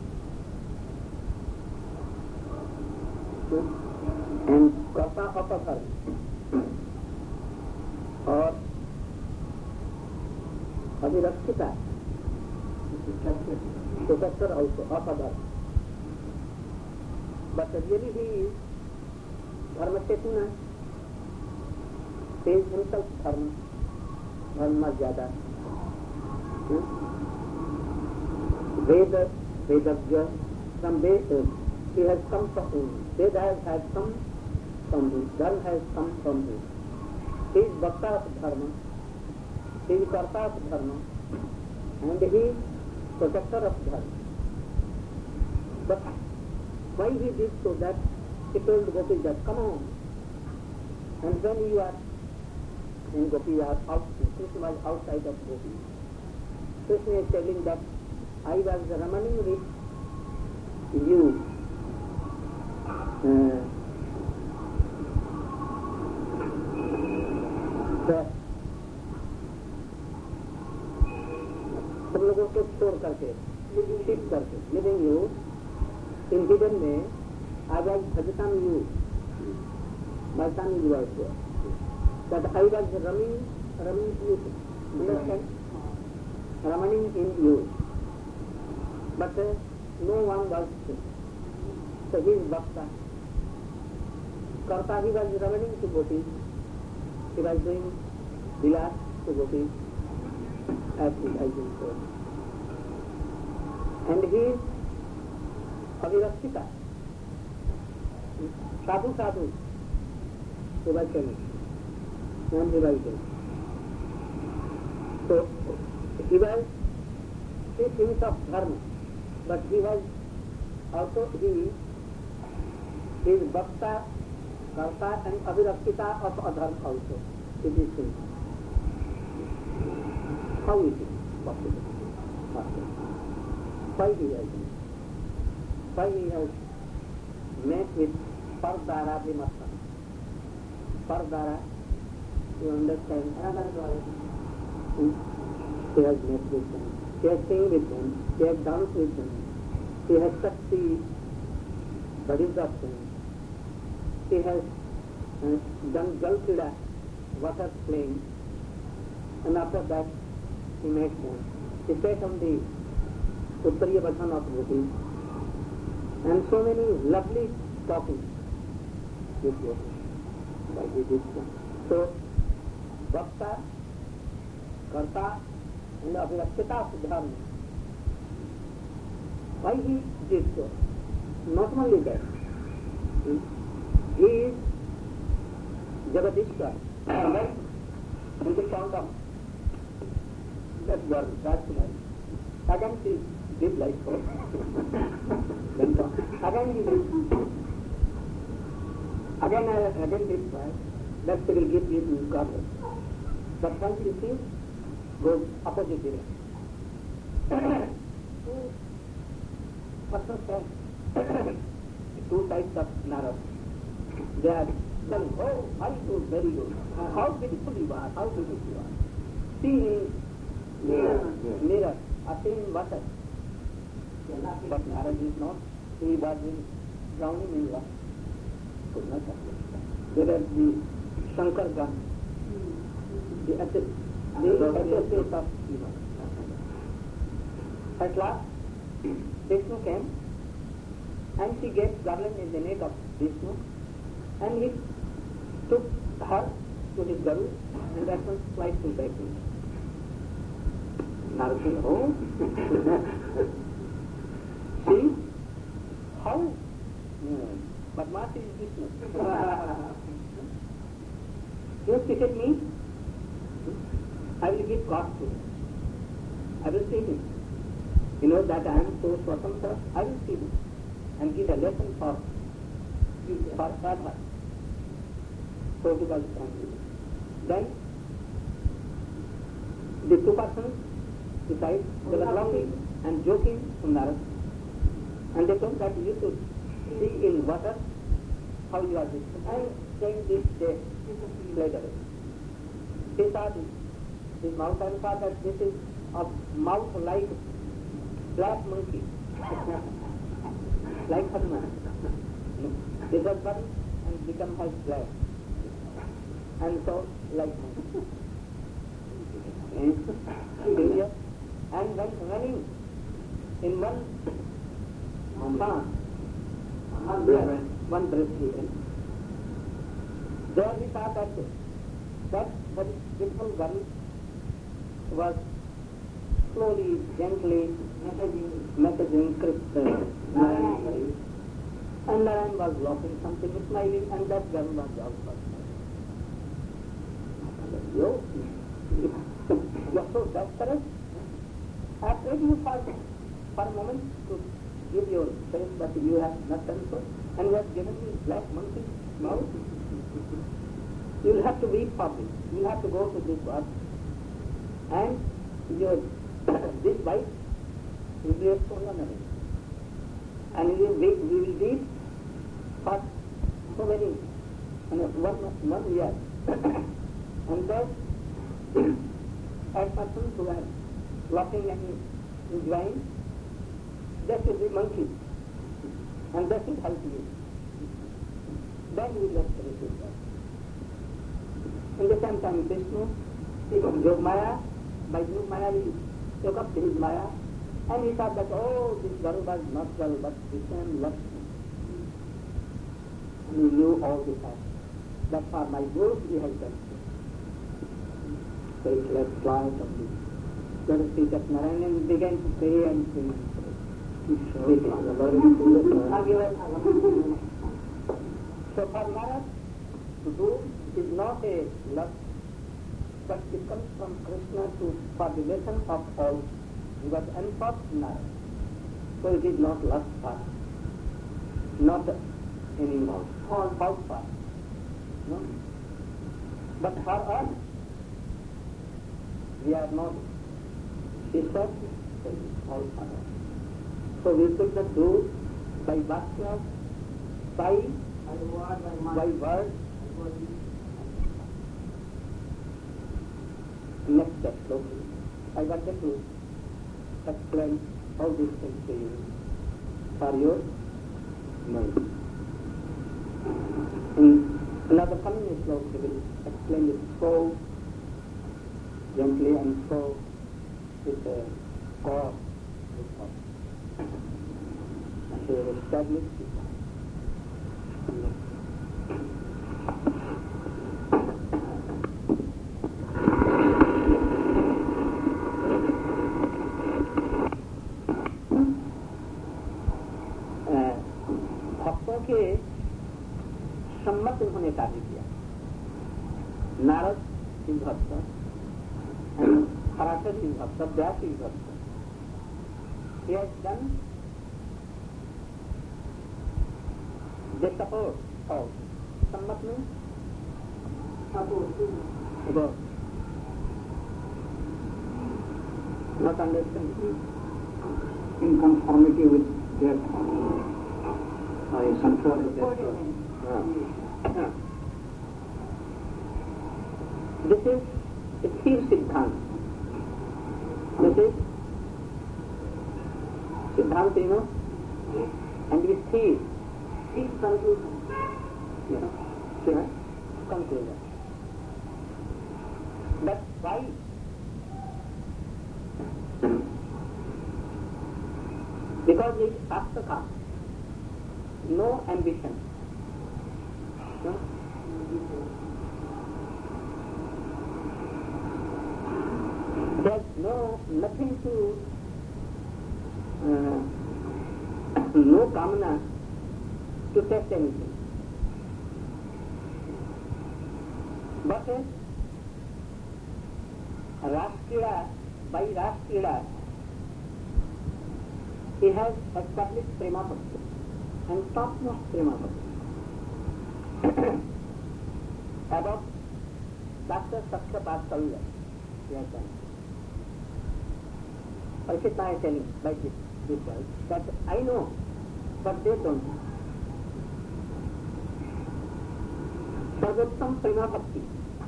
And Karta Apadharma. Or Abhirakshita, protector also, Apadharma. But really he is Dharma Chetana. He is himself Dharma. Dharma Jada. Hmm? Veda, Vedagya, from Veda, he has come from him. Veda has, has come from him. Dharma has come from him. He is Bhakta of Dharma. He is Karta of Dharma. And he is protector of Dharma. But why he did so that he told Gopi that, come on. And when you are in Gopi, you are out, Krishna was outside of Gopi. Krishna is telling that I was ramaning with you. Uh, the, सब लोगों को छोड़ करके, shift करके, leaving you in hidden way, I was bhajatam you. My son is right there. That I was running, running you. Understand? Running in you. But uh, no one was there. So he is Bhakta. Karta, he was running to Gopi. He was doing vilas to Gopi. As I think so. And he is Abhirakshita. Sadhu sadhu. Devachani. And Devachani. So he was the prince of Dharma. But he was also he is Bhakta, Karta and Abhirakshita of Adharma also. It is true. How is it possible? possible? Why he has Why he has met with Pardara Vimarta? Pardara, you understand? Hmm? He has met with them. He has sing with them. He has danced with them. He has touched the bodies of them. He has uh, done Jal Krida, water playing, and after that he makes one. He sat on the Uttariya Vasan of Gopi, and so many lovely talking with Gopi. Why he did so? So, Bhakta, Karta, and Abhirakshita Siddharma. Why he did so? Not only that, he, he is Jagadishwar, right? In the count of that girl, Rajkumari. Again she did like so. Then again he did. Again, uh, again did try. That she will give you to God. But once you see, goes opposite direction. What's the two sides of Narad? They are telling, oh, very good, very good. Uh, how beautiful you are, how beautiful you are. See in mirror, yeah. mirror, or see in water. But Narad is not. He was in, drowning in water. Could not have it. There is the Shankar gun, the associate of Shiva. At last, Vishnu came and she gave garland in the neck of Vishnu, and he took her to his Garu and that one flies to back. Narad said, oh, see how hmm. but what is Vishnu? You pitied me, I will give God to him. I will see him. You know that I am so swatantra, I will see him and give a lesson for for Radha. So because then the two persons besides they were laughing and joking from Narad, and they told that you should see in water how you are this. And saying this they fled away. They saw this, this mouth and saw that this is a mouth like black monkey, like Hanuman. This was burned and become as black, and so like monkey. And when running in one path, one breath he went. There we saw that that very beautiful girl was slowly, gently messaging, messaging Krishna. And Narayan was laughing something, smiling, and that girl was also you, you are so desperate. After you for, for a moment to give your face, but you have not done so, and you have given me black monkey mouth. You will have to weep for this. You will have to go to this world, and your this wife will be a stolen away, and we will we, we will weep for so many, and one one year, and then as persons who are laughing and enjoying, that will be monkey, and that will help you. Then you will have to receive that. In the same time, Vishnu, he was Yog Maya, by Yog Maya he took up his Maya, and he thought that, oh, this girl was not girl, but Krishna and Lakshmi. And he knew all the time that for my good he has done so. So he left fly from the let us see that Narayan began to pray and sing and pray. So for Narad to do is not a lust, but it comes from Krishna to for the lesson of all. He was enforced Narad. So it is not lust part, not any false part. No? But for us, we are not. He said, all part. So we should not do by Vakya, by, by word. Next step, slowly. I wanted to explain all these things to you for your mind. In Another coming sloka will explain it so gently and so with a core. And he will establish it. भक्तों के सम्मत उन्होंने कार्य किया. Narad is भक्त and Parashar is भक्त, Vyas is भक्त. He has done the support of सम्मत means about not understanding in conformity with their uh, in control with their uh, uh. This is Sthir Siddhant. This is Siddhant, you know, and it is Sthir. Sthir conclusion. Yeah. Sthir conclusion. That's why because it is Astaka, no ambition. No? There's no, nothing to, uh, no kamana to test anything. But uh, Rashtriya, by Rashtriya, he has established Prema Bhakti and top-notch Prema Bhakti. About Doctor Saksha Vatsalya, he has done. Parikshit I is telling like this, this way, that I know, but they don't. सर्वोत्तम प्रेमा भक्ति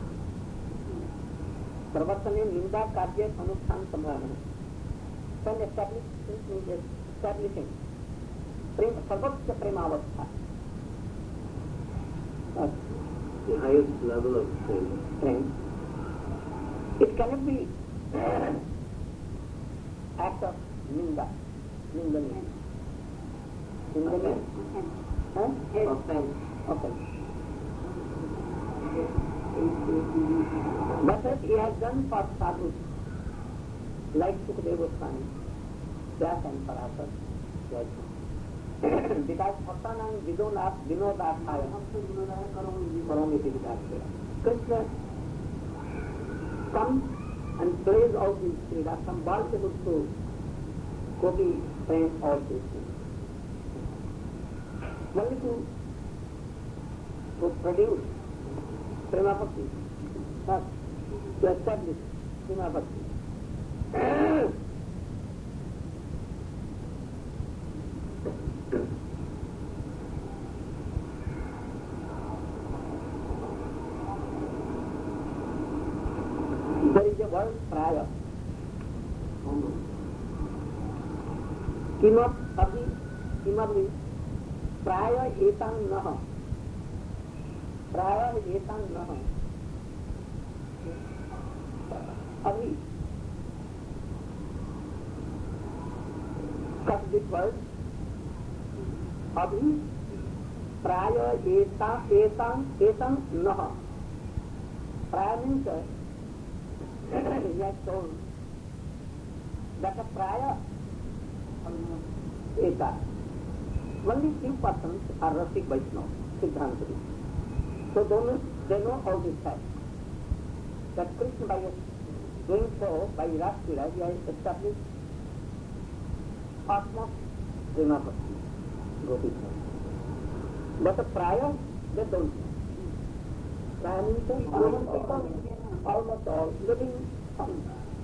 सर्वस्व ने निंदा कार्य अनुष्ठान संभावना can establish establishing prem, सर्वोच्च प्रेमावस्था, the highest level of strength. strength. It cannot be act of ninda, ninda means ninda means huh? Offense. Offense. But that he has done for sadhus like Sukadeva Goswami, Vyas and Parashar, like because Bhaktanam Vidonat Vinodasthaya Karomiti Vidasthaya. Krishna comes and plays all these Kridas from Balsabut to Gopi plays all these things. Only to, to produce Prema Bhakti, not to establish Prema Bhakti. There is a word prior. Kimat abhi, kimadli, prior etang naha. Prior etang naha. Abhi. Cut this word. Abhi, prior etang, etang, etang naha. Prior means uh, he has told that a prior Eka. Only three persons are Rasik Vaishnava, Siddhantari. So they know, they know all these facts. That Krishna, by doing so, by Rashtriya, he has established utmost Prema Bhakti, Gopi. But the prior, they don't know. Prior means almost people, almost all living on.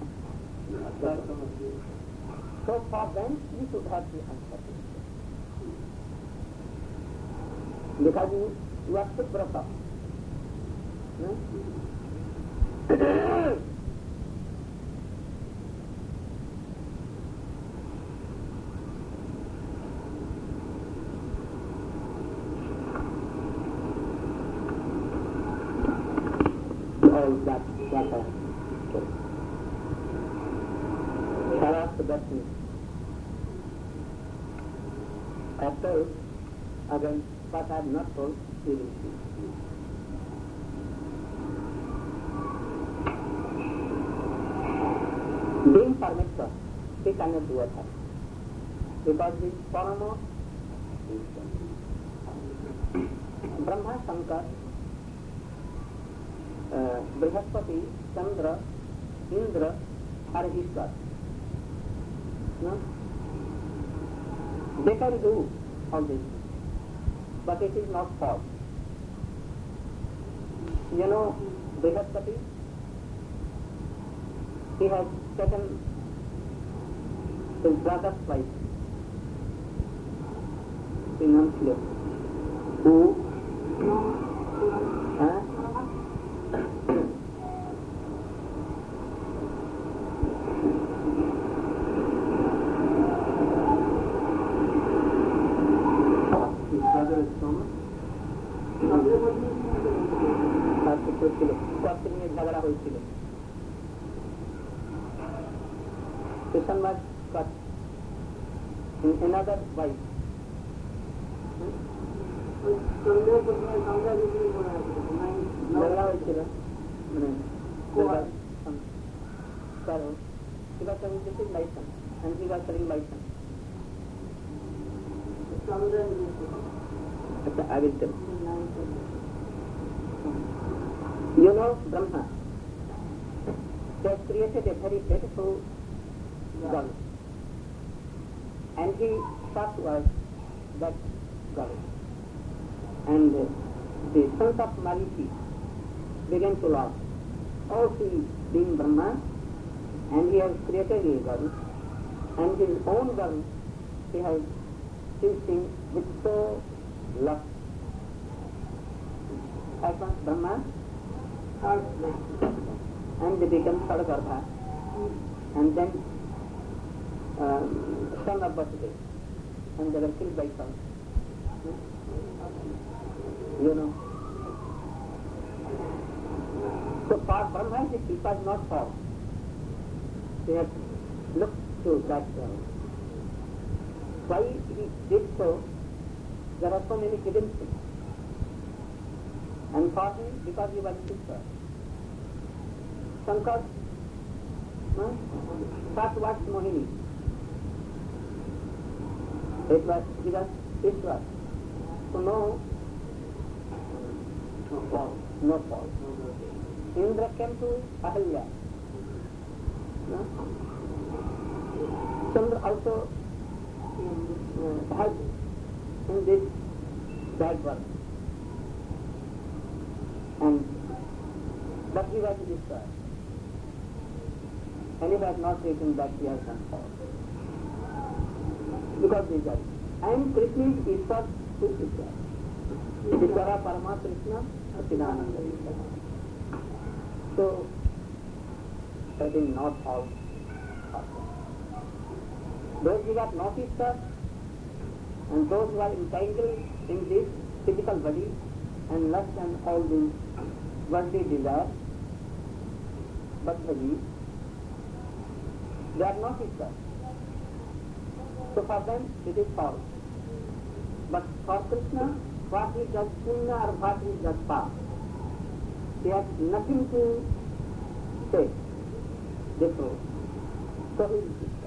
So for them, we should have the answer. Because you, you are Subrata. No? all that what I told. Shall ask the best news. I have told, again, what I have not told, we will see. Being permissive, we cannot do a thing. Because this Parama is Brahma, Shankar, uh, Brihaspati, Chandra, Indra are Ishwar. No? They can do all this, but it is not false. You know, Brihaspati, he has taken his brother's wife, Pinamslo, who huh? his brother is Soma. কয়েকদিন নিয়ে ঝগড়া হয়েছিল। Krishna was got another wife. ঝগড়া হয়েছিল মানে কারণ he was selling this license and he was selling license. I will tell. You know Brahma, he has created a very beautiful girl, and he thought was that girl, and the sons of Maliki began to laugh. Oh, he being Brahma, and he has created a girl, and his own girl he has kissing with so love. As one Brahma, and they become Sadgarbha, and then um, son of Vasudeva, and they were killed by sun. You know. So for Brahma, it was not false. They had looked to that girl. Why he did so, there are so many hidden things. And for him, because he was sister. Shankar, no? That was Mohini. It was, he was Ishwar. So no, no fault. No fault. Indra came to Ahalya. No? Chandra also uh, has in this bad work. And but he was destroyed. And he was not taken back he has done fault. Because they judge. And Krishna is Ishwar to Ishwar. Ishwara Parama Krishna Atinananda Ishwar. So that is not all. Those who are not Ishwar and those who are entangled in this physical body and lust and all these worldly desires, but believe, they are not Ishwar. So for them it is false. But for Krishna, what he does punya or what he does pap, he has nothing to say. Therefore, so he is Ishwar.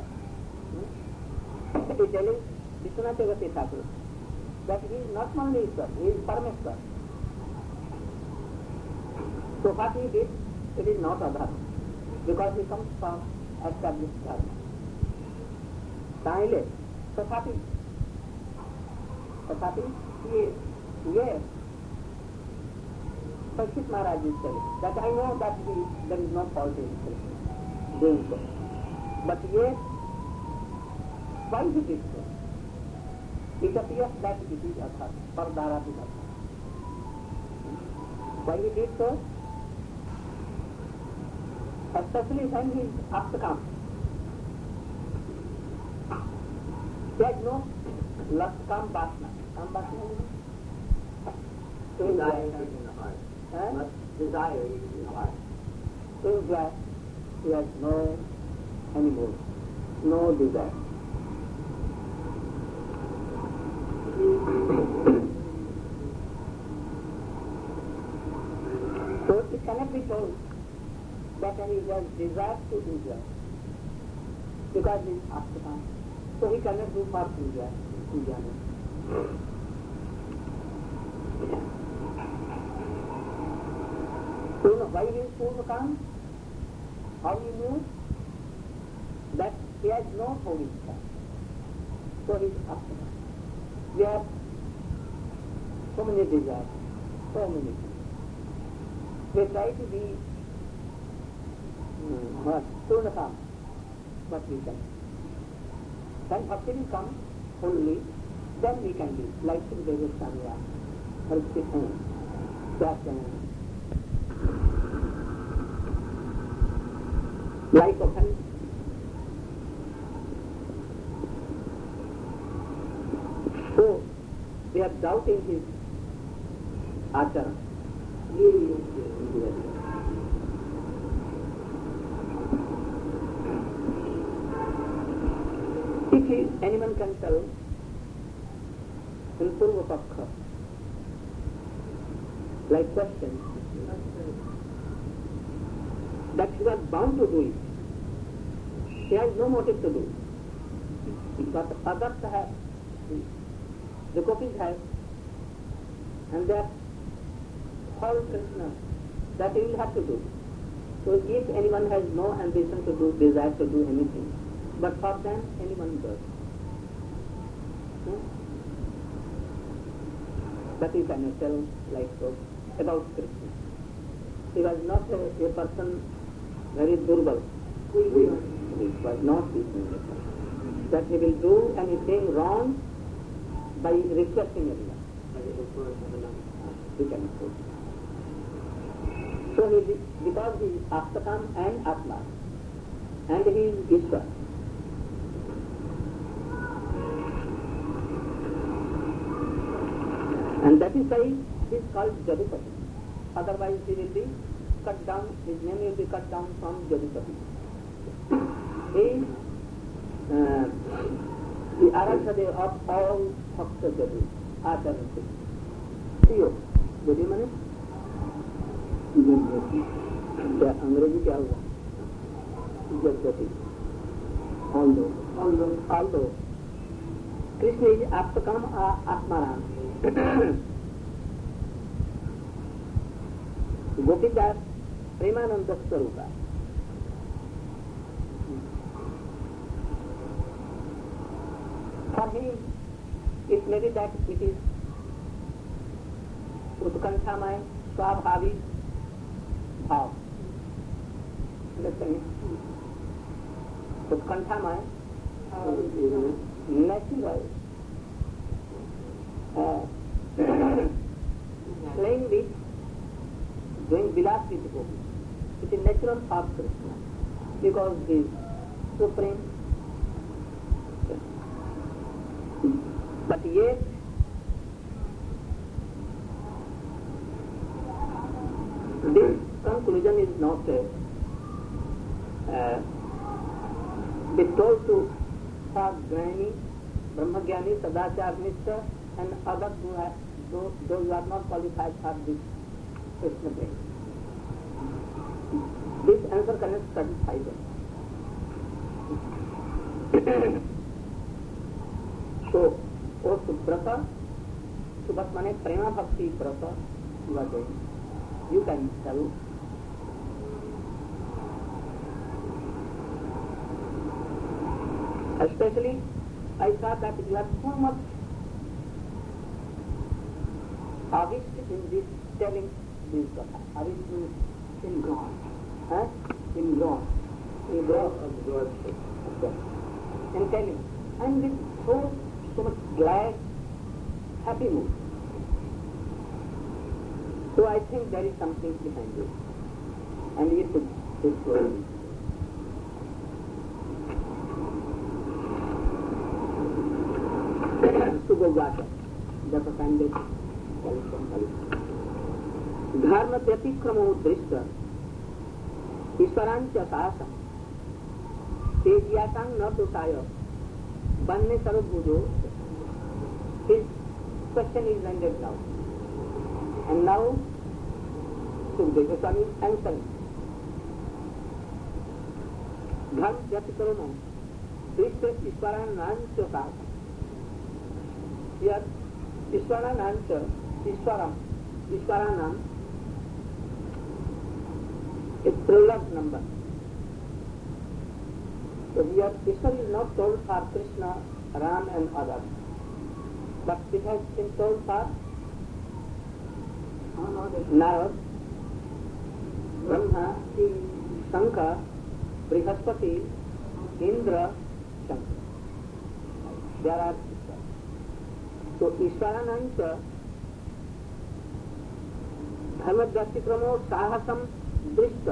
He is telling Vishwanath Devati Thakur that he is not only Ishwar, he is Parameshwar. So what he did, it is not adharma, because he comes from established dharma. Silent. So what is? So what is? Yes. Yes. So Shit Maharaj is telling that I know that he, there is no fault in doing so. But yes, why he did so? It appears that it is adharma, for Dharma is adharma. Why he did so? Especially when he is after come. There is no lust, kam, vasana. Kam, vasana is desire is in the heart. Huh? Desire is in the heart. so glad he has no anymore, no desire. So it cannot be told that he has desire to enjoy, because he is Astakam. So he cannot do for enjoy, enjoyment. So why he is Purnakam? How he knew? That he has no holding time. So he is Astakam. We have so many desires, so many things. We try to be um, what? Purnakam, but we can. When Bhakti will come only, then we can be like Sukadeva Swami, Harshit, Vyasana. Like often, so we have doubt in his achara. If he, anyone can tell in Purva Pakha, like question, that he was bound to do it. He has no motive to do it. But others have, the gopis have, and they are all Krishna, that he will have to do. So if anyone has no ambition to do, desire to do anything, but for them anyone does. Hmm? But you cannot tell like so about Krishna. He was not a, a person very durable. He was not this that he will do anything wrong by requesting everyone. He cannot do. So he, because he is Astakam and Atma, and he is Ishvara. And that is why he is called Jadupati. Otherwise he will be cut down, his name will be cut down from Jadupati. He is uh, the Aradhya of all Bhakta Jadu, Acharya. Theo, Jadu means? क्या अंग्रेजी क्या हुआ? Jadupati. Although, although, although Krishna is Astakam Atmaram. Gopidas Premananda Swarupa. For him, it may be that it is Utkanthamaya, Swabhavi, Bhav. Understand? Utkanthamaya, natural. Uh, playing with, doing vilas with gopis. It is natural of Krishna, because he is supreme. But yet, this conclusion is not uh, be told to Sadhyani, Brahmagyani, Sadachar, and others who have, those, those who are not qualified for this Krishna brain. This answer cannot satisfy them. So, O Subrata, Subhat mane Prema Bhakti Brata, you are doing. You can tell. Especially, I saw that you are so much avished in this telling this Katha. Avished means ingrown. Huh? Ingrown. Ingrown. Okay. In telling. And with so, so much glad, happy mood. So I think there is something behind it. And you should disclose it. Sugogata. That's a kind of Dharma Vyatikramo Drishta ईश्वरांच साहसम तेजियासां न दोषाय बन्ने सर्वभूजो. His question is ended now. And now Sukadeva Goswami is answering. Dham Jatikarama Krishna Ishwaranancha Saha. Here Ishwaranancha Ishwaram Ishwaranam is prelude number. So here Ishwar is not told for Krishna, Ram and others, but it has been told for Narad, Brahma, Shankar, Brihaspati, Indra, Shankar. There are Ishwar. So Ishwaranancha Dharmadhyatikramo Sahasam Drishta.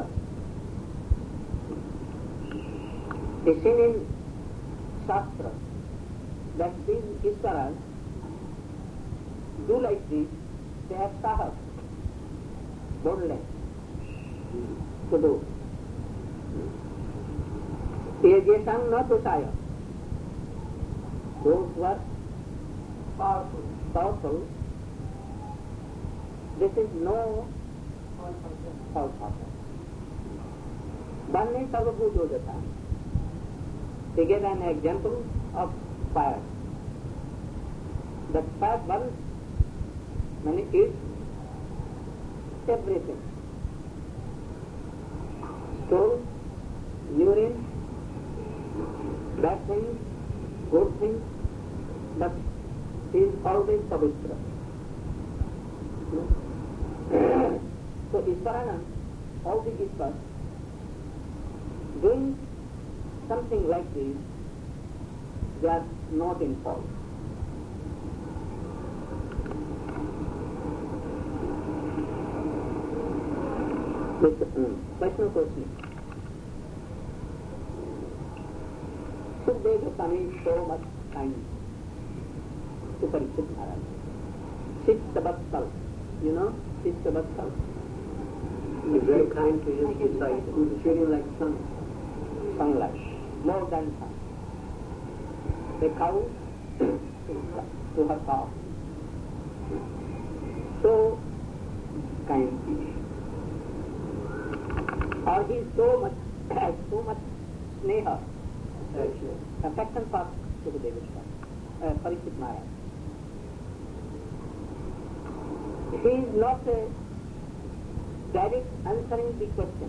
Is seen in Shastra that these Ishwaras do like this, they have sahas, boldness to do. Tejesam na dosaya. Those who are powerful, powerful, this is no false person. Banne sarvabhujodata. They give an example of fire. That fire burns when it eats everything. Stool, urine, bad things, good things, but he is always pavitra. So Ishwaranam, all the Ishwars, doing something like this, they are not in fault. Question question. Sukadeva Goswami is so much kind to Parikshit Maharaj. Chittabatsal, you know, Chittabatsal. He is very kind to his disciples, treating like son. Sunlight, more than sun. The cow to her cow. So kind. Or he is so much, has so much sneha, affection for Sukadeva Goswami, uh, Parikshit Maharaj. He is not uh, direct answering the question.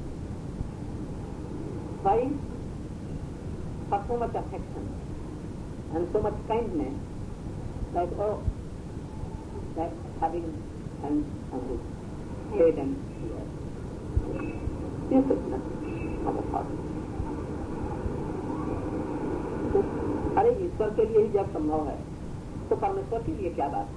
Why? For so much affection and so much kindness that, oh, that having hands on his head and ears. This is nothing of a father. अरे ईश्वर के लिए ही जब संभव है तो परमेश्वर के लिए क्या बात है?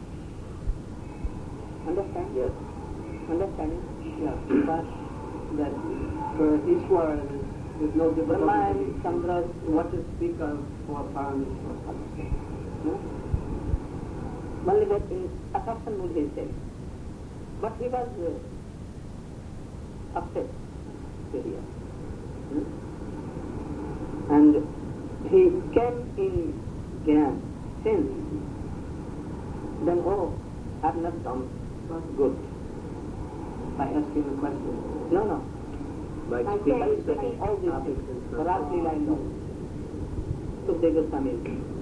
Understand? Yes. Understanding? Yeah. But that for Ishwar there's no difficulty. Brahma and Chandra, What to speak of for Parameshwar? no? Only that in affection would he say. But he was uh, upset here. Hmm? And he came in Gyan since then, oh, I have not done good. By asking a question. No, no. By I speaking say all these things. Ras Leela and all. Sukadeva Goswami.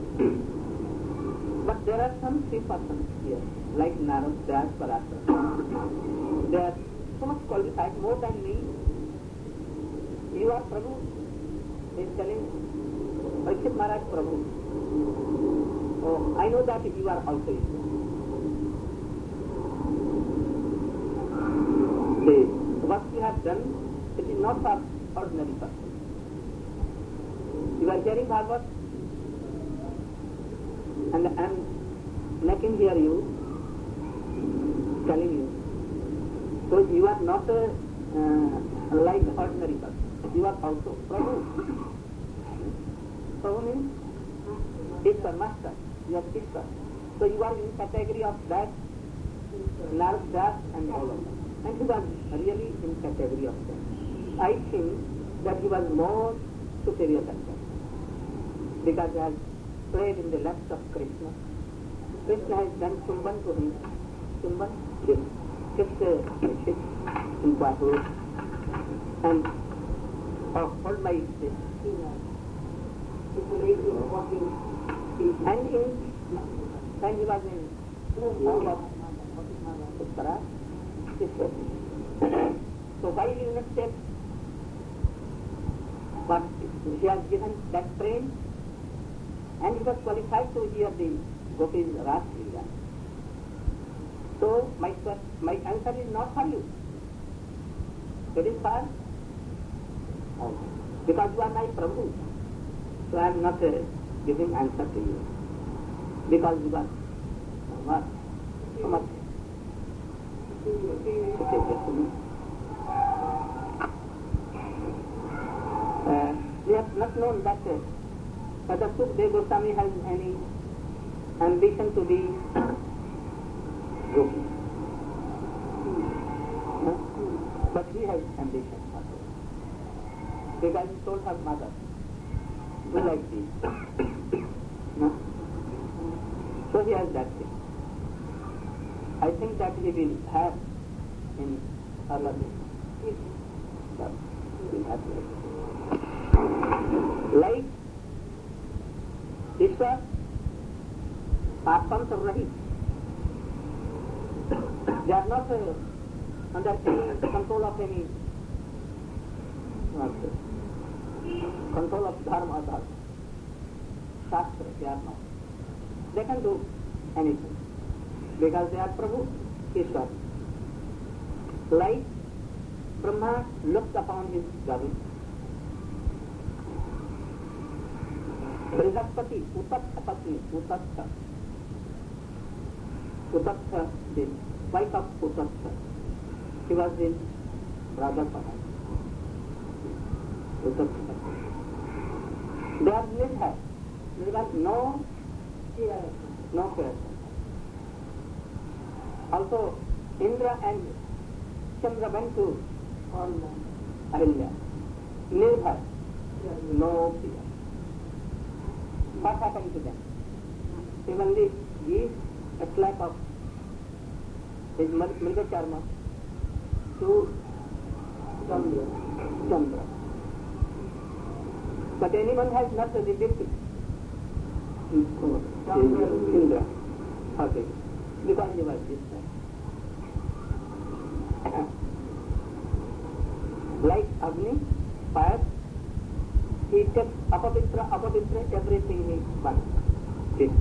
But there are some three persons here, like Narad, Vyas, Parashar. They are so much qualified, more than me. You are Prabhu. He is telling Parikshit Maharaj Prabhu. Oh, I know that you are also Ishwar. See, what you have done, it is not for ordinary person. You are hearing Bhagavad, and I am making hear you, telling you. So you are not uh, uh, like ordinary person. You are also Prabhu. Prabhu means Ishwar, Master. You are Ishwar. So you are in category of that, Narad, Das and all of them. And he was really in category of them. I think that he was more superior than them, because he has played in the laps of Krishna. Krishna has done Chumban to him. Chumban, this, just a ship in Bahur, and oh, hold my this. And in, when he was in all of Uttara, this was. So while in the step, but he has given that praise, and he was qualified to hear the Gopis Ras Leela. So my my answer is not for you. It is for oh, because you are my Prabhu. So I am not uh, giving answer to you, because you are what? So much. Okay, just a minute. Uh, we have not known that uh, whether Sukdev Goswami has any ambition to be Gopi. Huh? But he has ambition also. Because he told her mother, do like this. No? So he has that thing. I think that he will have in other things. But he will have like like Ishwar, Atmam Sarrahi. They are not uh, under any control of any not, uh, control of Dharma or Dharma. Shastra, they are not. They can do anything because they are Prabhu, Ishwar. Like Brahma looked upon his garden. Brihaspati, Utattha Patni, Utattha. Utattha, the wife of Utattha. She was in Rajapaha. Utattha. They are lived her. There was no fear, no fear. Also, Indra and Chandra went to Ahilya. Lived her. No fear. What happened to them? He only gave a slap of his Mriga Charma to Chandra. Chandra. But anyone has not resisted Indra. Okay. Because he was this way. Like Agni, fire, he kept apavitra, apavitra, everything he burnt. It.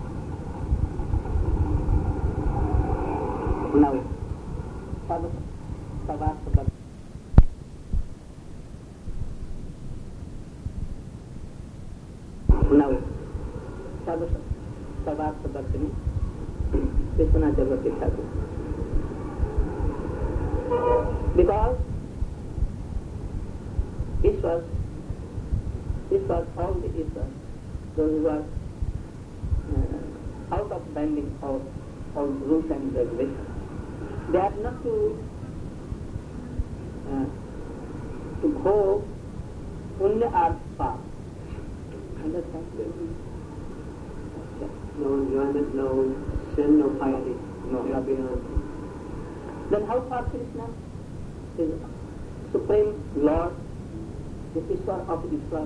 Now, Sabasabas. Now, Sabasabasini, Vishwanath Jagati Thakur. Because this was This was all the Ishwar, those who were uh, out of bending of all rules and regulations. They are not to uh, to go punya or path. Understand? No enjoyment, no sin, no piety, no happiness. Then how far Krishna is Supreme Lord, the Ishwar of Ishwar?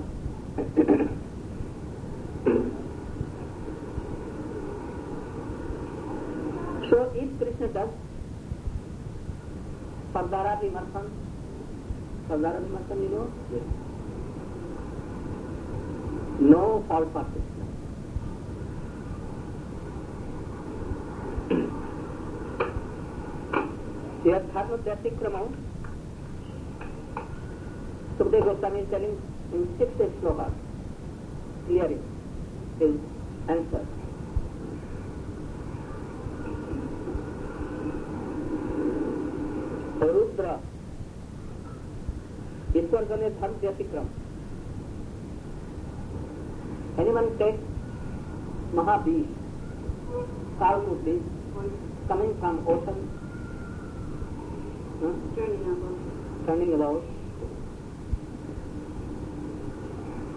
So if Krishna does Sardara Vimarthan, Sardara Vimarthan, you know? Yes. No fault for Krishna. Here Dharmadhyasik Krama, Sukdev Goswami is telling in six slokas, clearing his answer. Rudra, Ishwar Gane Dharm Vyatikram. Anyone take Mahabir, Kalmurti, coming from ocean, huh? turning about,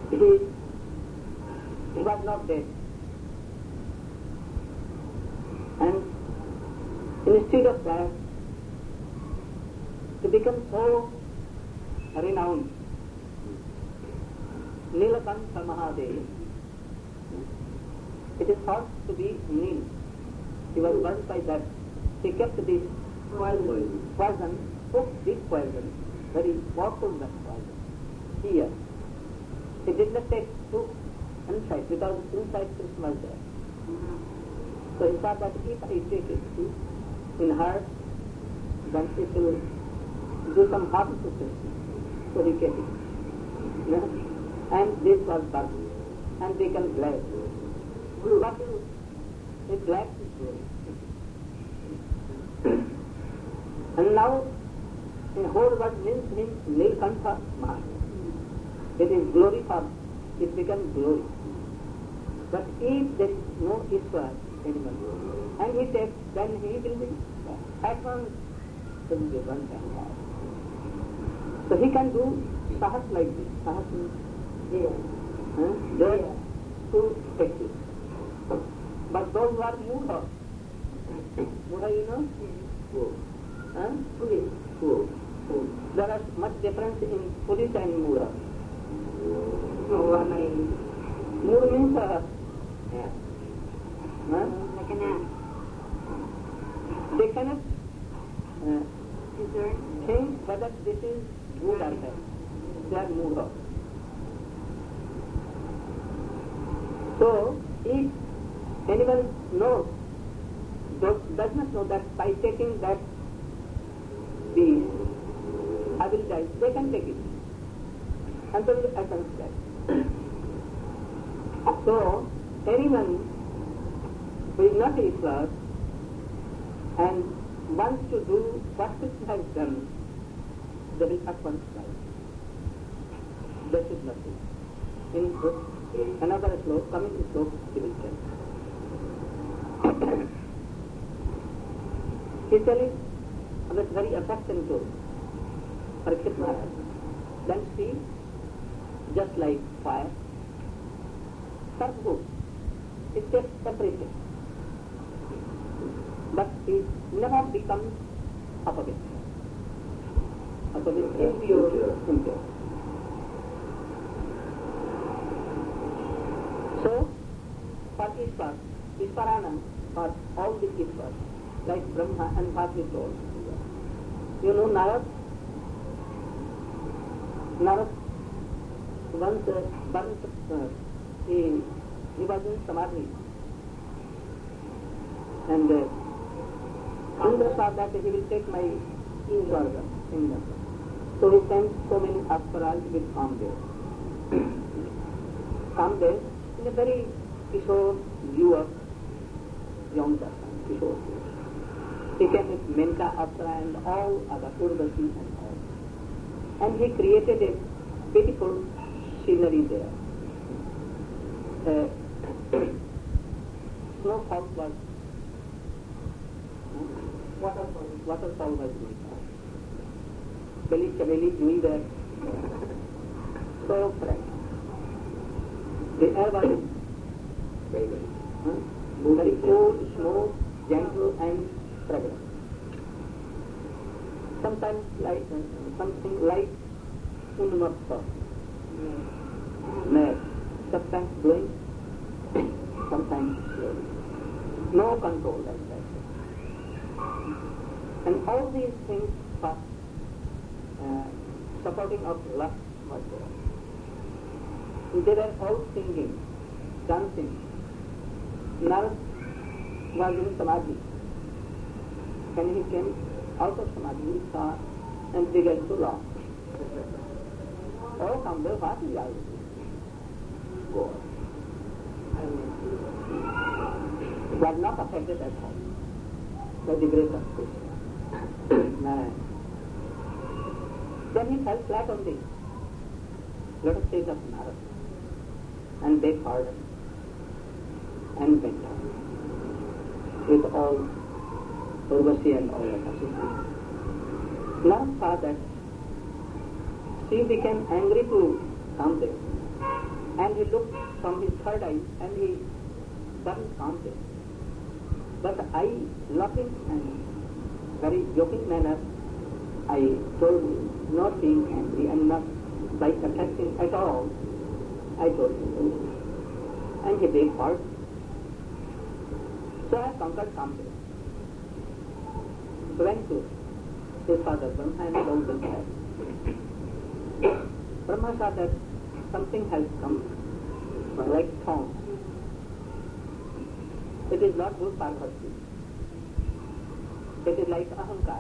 he, he was not dead. And instead of that, he became so renowned. Nilakantha Mahadev. It is thought to be Nil. He was burnt by that. He kept this poison, poison, put this poison, very powerful that poison, here. He did not take to inside because inside Krishna was there. So he thought that if I take it in her, then it will do some harm to Krishna. So he kept it. Yeah? And this was burnt and became black. What is it? Black is glory. And now the whole word means him Nilkantha Mahadev. It is glory for, it becomes glory. But if there is no Ishwar anymore, and he takes, then he will be at once will be one time. So he can do sahas like this. Sahas means yeah. Huh? There yeah. To take it. But those who are mudha, mudha you know? Who? Huh? Who? Who? There is much difference in police and mudha. Mudha means uh, yeah. Huh? Like an ant. They cannot uh, think whether this is good or bad. They are mudha. So, if anyone knows, does, does not know that by taking that beast, I will die, they can take it. And they will attempt that. So, anyone who is not Ishwar and wants to do what Krishna has done, they will at once die. They should not do. In another slope, coming to slope, he will tell. He is telling with very affecting tone. Parikshit Maharaj. Then see, just like fire, serves good. It takes temperature. But it never becomes apavit. Apavit is impure. impure. So, for Ishwar, Ishwaranam, for all the Ishwar, like Brahma and what we told. You know Narad? Narad once uh, burnt, uh, he, he was in Samadhi. And uh, Indra saw that he will take my Swarga, kingdom. So he sent so many Apsaras with Kamdev. Kamdev, in a very Kishore view of young person, Kishore view. He came with Menka, Apsara and all other Urvasi and all. And he created a beautiful scenery there. Uh, snowfall was, uh, waterfall, waterfall was going on. Belly Chaveli, we were so fresh. The air was very good. Huh? Very cool, smooth, gentle and fragrant. Sometimes like uh, something like unmapsa. Mm. Sometimes blowing, sometimes slowly. No control like that. And all these things are uh, supporting of lust was there. They were all singing, dancing. Narad was in Samadhi. When he came out of Samadhi, he saw and began to laugh. Oh, come there, what is all this? Go on. He was not affected at all by the grace of Krishna. Then he fell flat on the lotus feet of Narad and begged pardon and went down with all Urvasi and all that associated. Narad saw that she became angry to Kamdev And he looked from his third eye and he burned Kamdev. But I, laughing and very joking manner, I told him, not being angry and not by attacking at all, I told him. And he begged pardon. So I conquered Kamdev. Went to his father Brahma and told him that Brahma saw that something has come like thorns. It is not good for bhakti. It is like ahankar.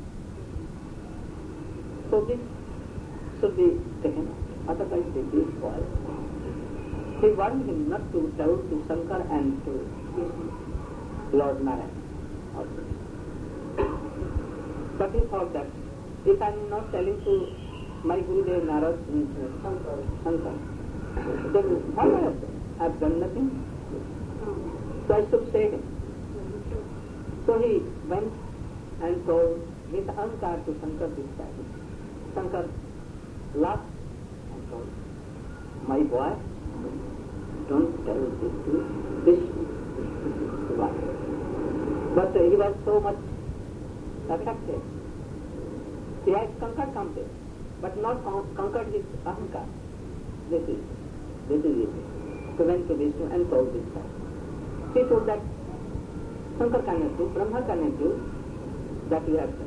So this should be taken out. Otherwise they will spoil. He warned him not to tell to Shankar and to Lord Narayan also. But he thought that if I am not telling to my Gurudev Narad Shankar, then what I have done? I have done nothing. So I should say him. So he went and told with ahankar to Shankar this time. Shankar laughed and told, my boy, don't tell this to this one. But uh, he was so much affected. He had conquered Kamdev, but not con- conquered his ahankar. This is, this is it. So went to Vishnu and told this time. He told that Shankar cannot do, Brahma cannot do, that you have done.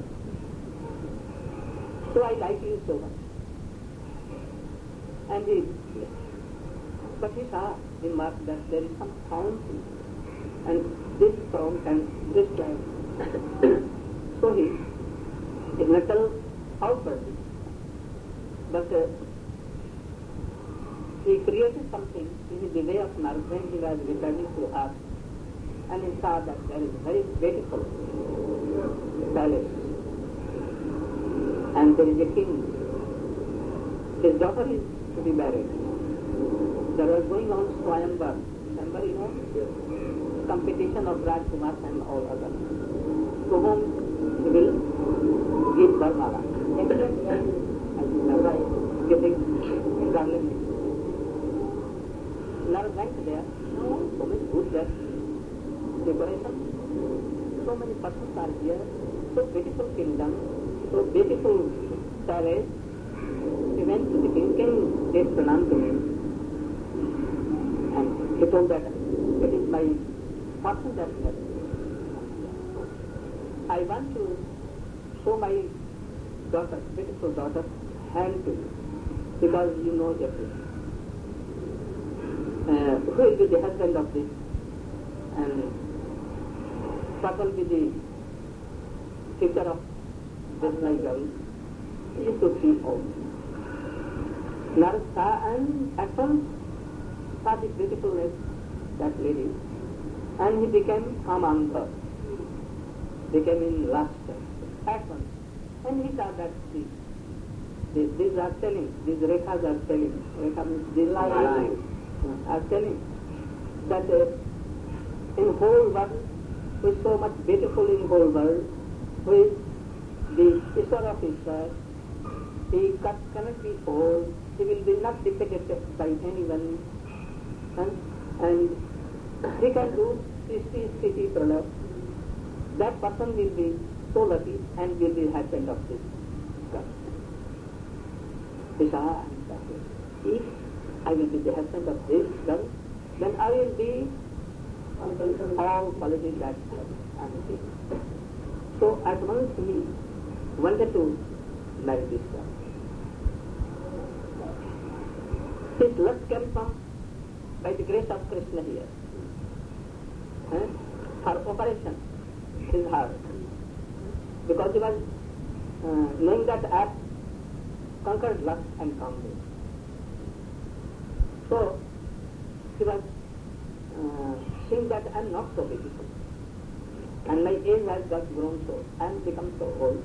So I like you so much. And he, but he saw in Mark that there is some fountain, and this fountain, this time. So he, he nettled outwardly. But uh, he created something in the way of Narad when he was returning to earth. And he saw that there is a very beautiful palace. And there is a king. His daughter is to be married. There was going on Swayamvar. Remember, you know, competition of Rajkumars and all others. To whom he will give Varmala. As you remember, giving garland. Narad went there. So much good there. Decoration. So many persons are here. So beautiful kingdom. So beautiful palace. He went to the king. King did pranam to him. And he told that it is my fortune that I want to show my daughter, beautiful daughter, hand to you. Because you know everything. Uh, who will be the husband of this? And what will be the future of this my girl? You should see all. Narad saw and at once saw the beautifulness that lady, and he became Kamanga, became in lust at once. And he saw that these, these, these are telling, these rekhas are telling, rekha means these lines are telling that uh, in whole world, who is so much beautiful in whole world, who is the Ishwar of Ishwar, he cannot be old, he will be not defeated by anyone, and, and he can do Srishti Sthiti Pranam. That person will be so lucky and will be husband of this girl. If I will be the husband of this girl, then I will be all qualities that I am seeing. So at once he wanted to marry this girl. His lust came from by the grace of Krishna here. Eh? For operation, his heart. Because he was uh, knowing that I conquered lust and Kamdev. So he was uh, seeing that I am not so beautiful. And my age has got grown so, I am become so old.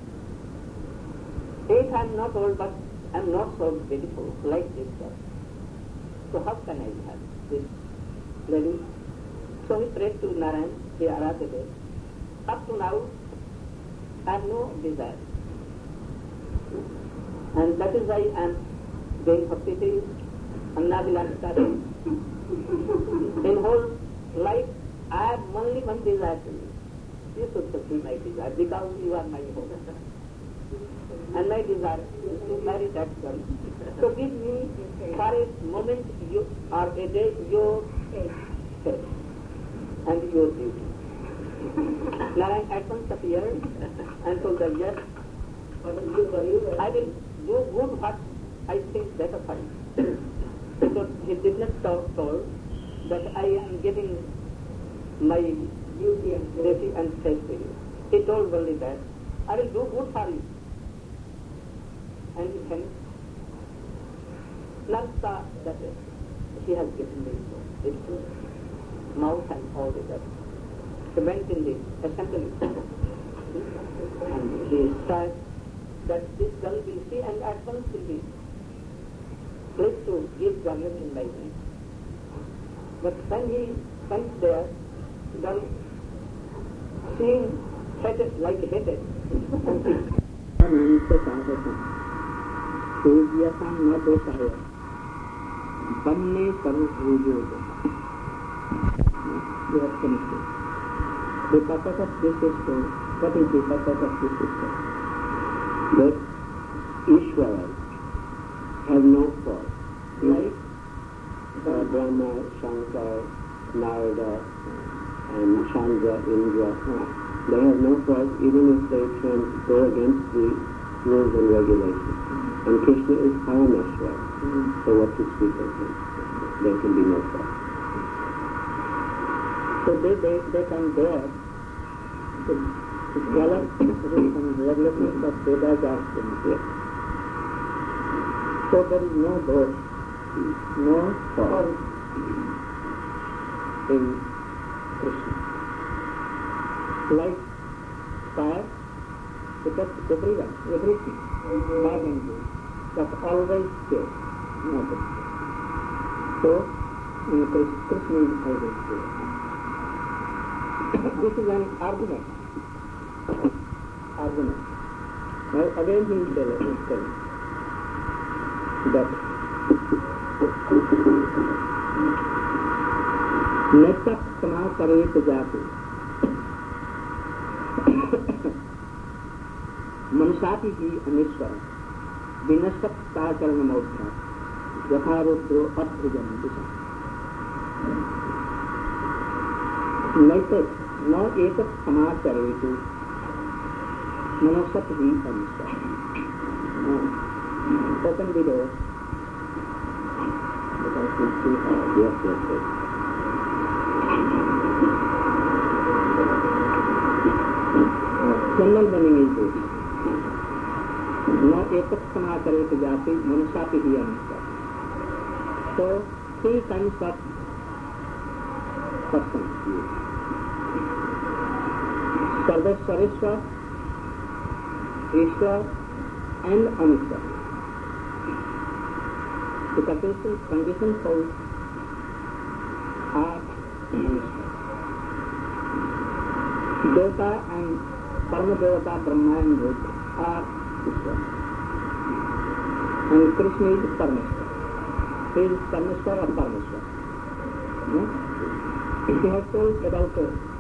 If I am not old, but I am not so beautiful like this girl. So how can I have this lady? So he prayed to Narayan, the Aradhya. Up to now, I have no desire. And that is why I am doing bhakti. Annavilasa. In whole life, I have only one desire to you. You should fulfill my desire because you are my home. And my desire is to marry that girl. So give me for a moment you, or a day your faith and your duty. Narayan at once appeared and told her, yes, I will do good what I think better for you. So he did not talk told that I am giving my duty and duty and faith to you. He told only that I will do good for you. And he thanked. None saw that he has given me his mouth and all the rest. He went in the assembly and he said that this girl will see and at once will be pleased to give garland in my name. But when he went there, the girl seeing hated like hated and he Sujyasam na dosaya. Banne saru rujoja. You have finished it. The purpose of this is to, what is the purpose of this system? That Ishvara have no fault. Like uh, Brahma, Shankar, Narada, and Chandra, Indra, they have no fault even if they can go against the rules and regulations. And Krishna is Parameshwar, mm-hmm. So what to speak of him? There can be no fault. So they, they, they come there to, to develop rules and regulations of Vedas are here. So there is no dosh, no fault in Krishna. Like fire, it touches everyone, everything, bad and good. But always there, not there. So, in Krishna is always there. This is an argument. Argument. Now again he is telling that Netak sama karet jati Manusati hi anishvara Vinasat Sakarana Maudra Yatharudro Abhujam Disa Naitat no etat samacharetu Manusat hi anishvara. Open the door. Because we see how yes, yes, yes. General meaning is this. No etat samacharet jati manusati hi anishvara. So, three kinds of persons. Sarvesvareshwar, Ishwar, and Anishwar. The conditions, conditions for are Anishwar. Devata and Paramadevata, Brahma and Rudra are Ishwar. And Krishna is Parameshwar. He is Parameshwar or Parameshwar. No? He has told about uh,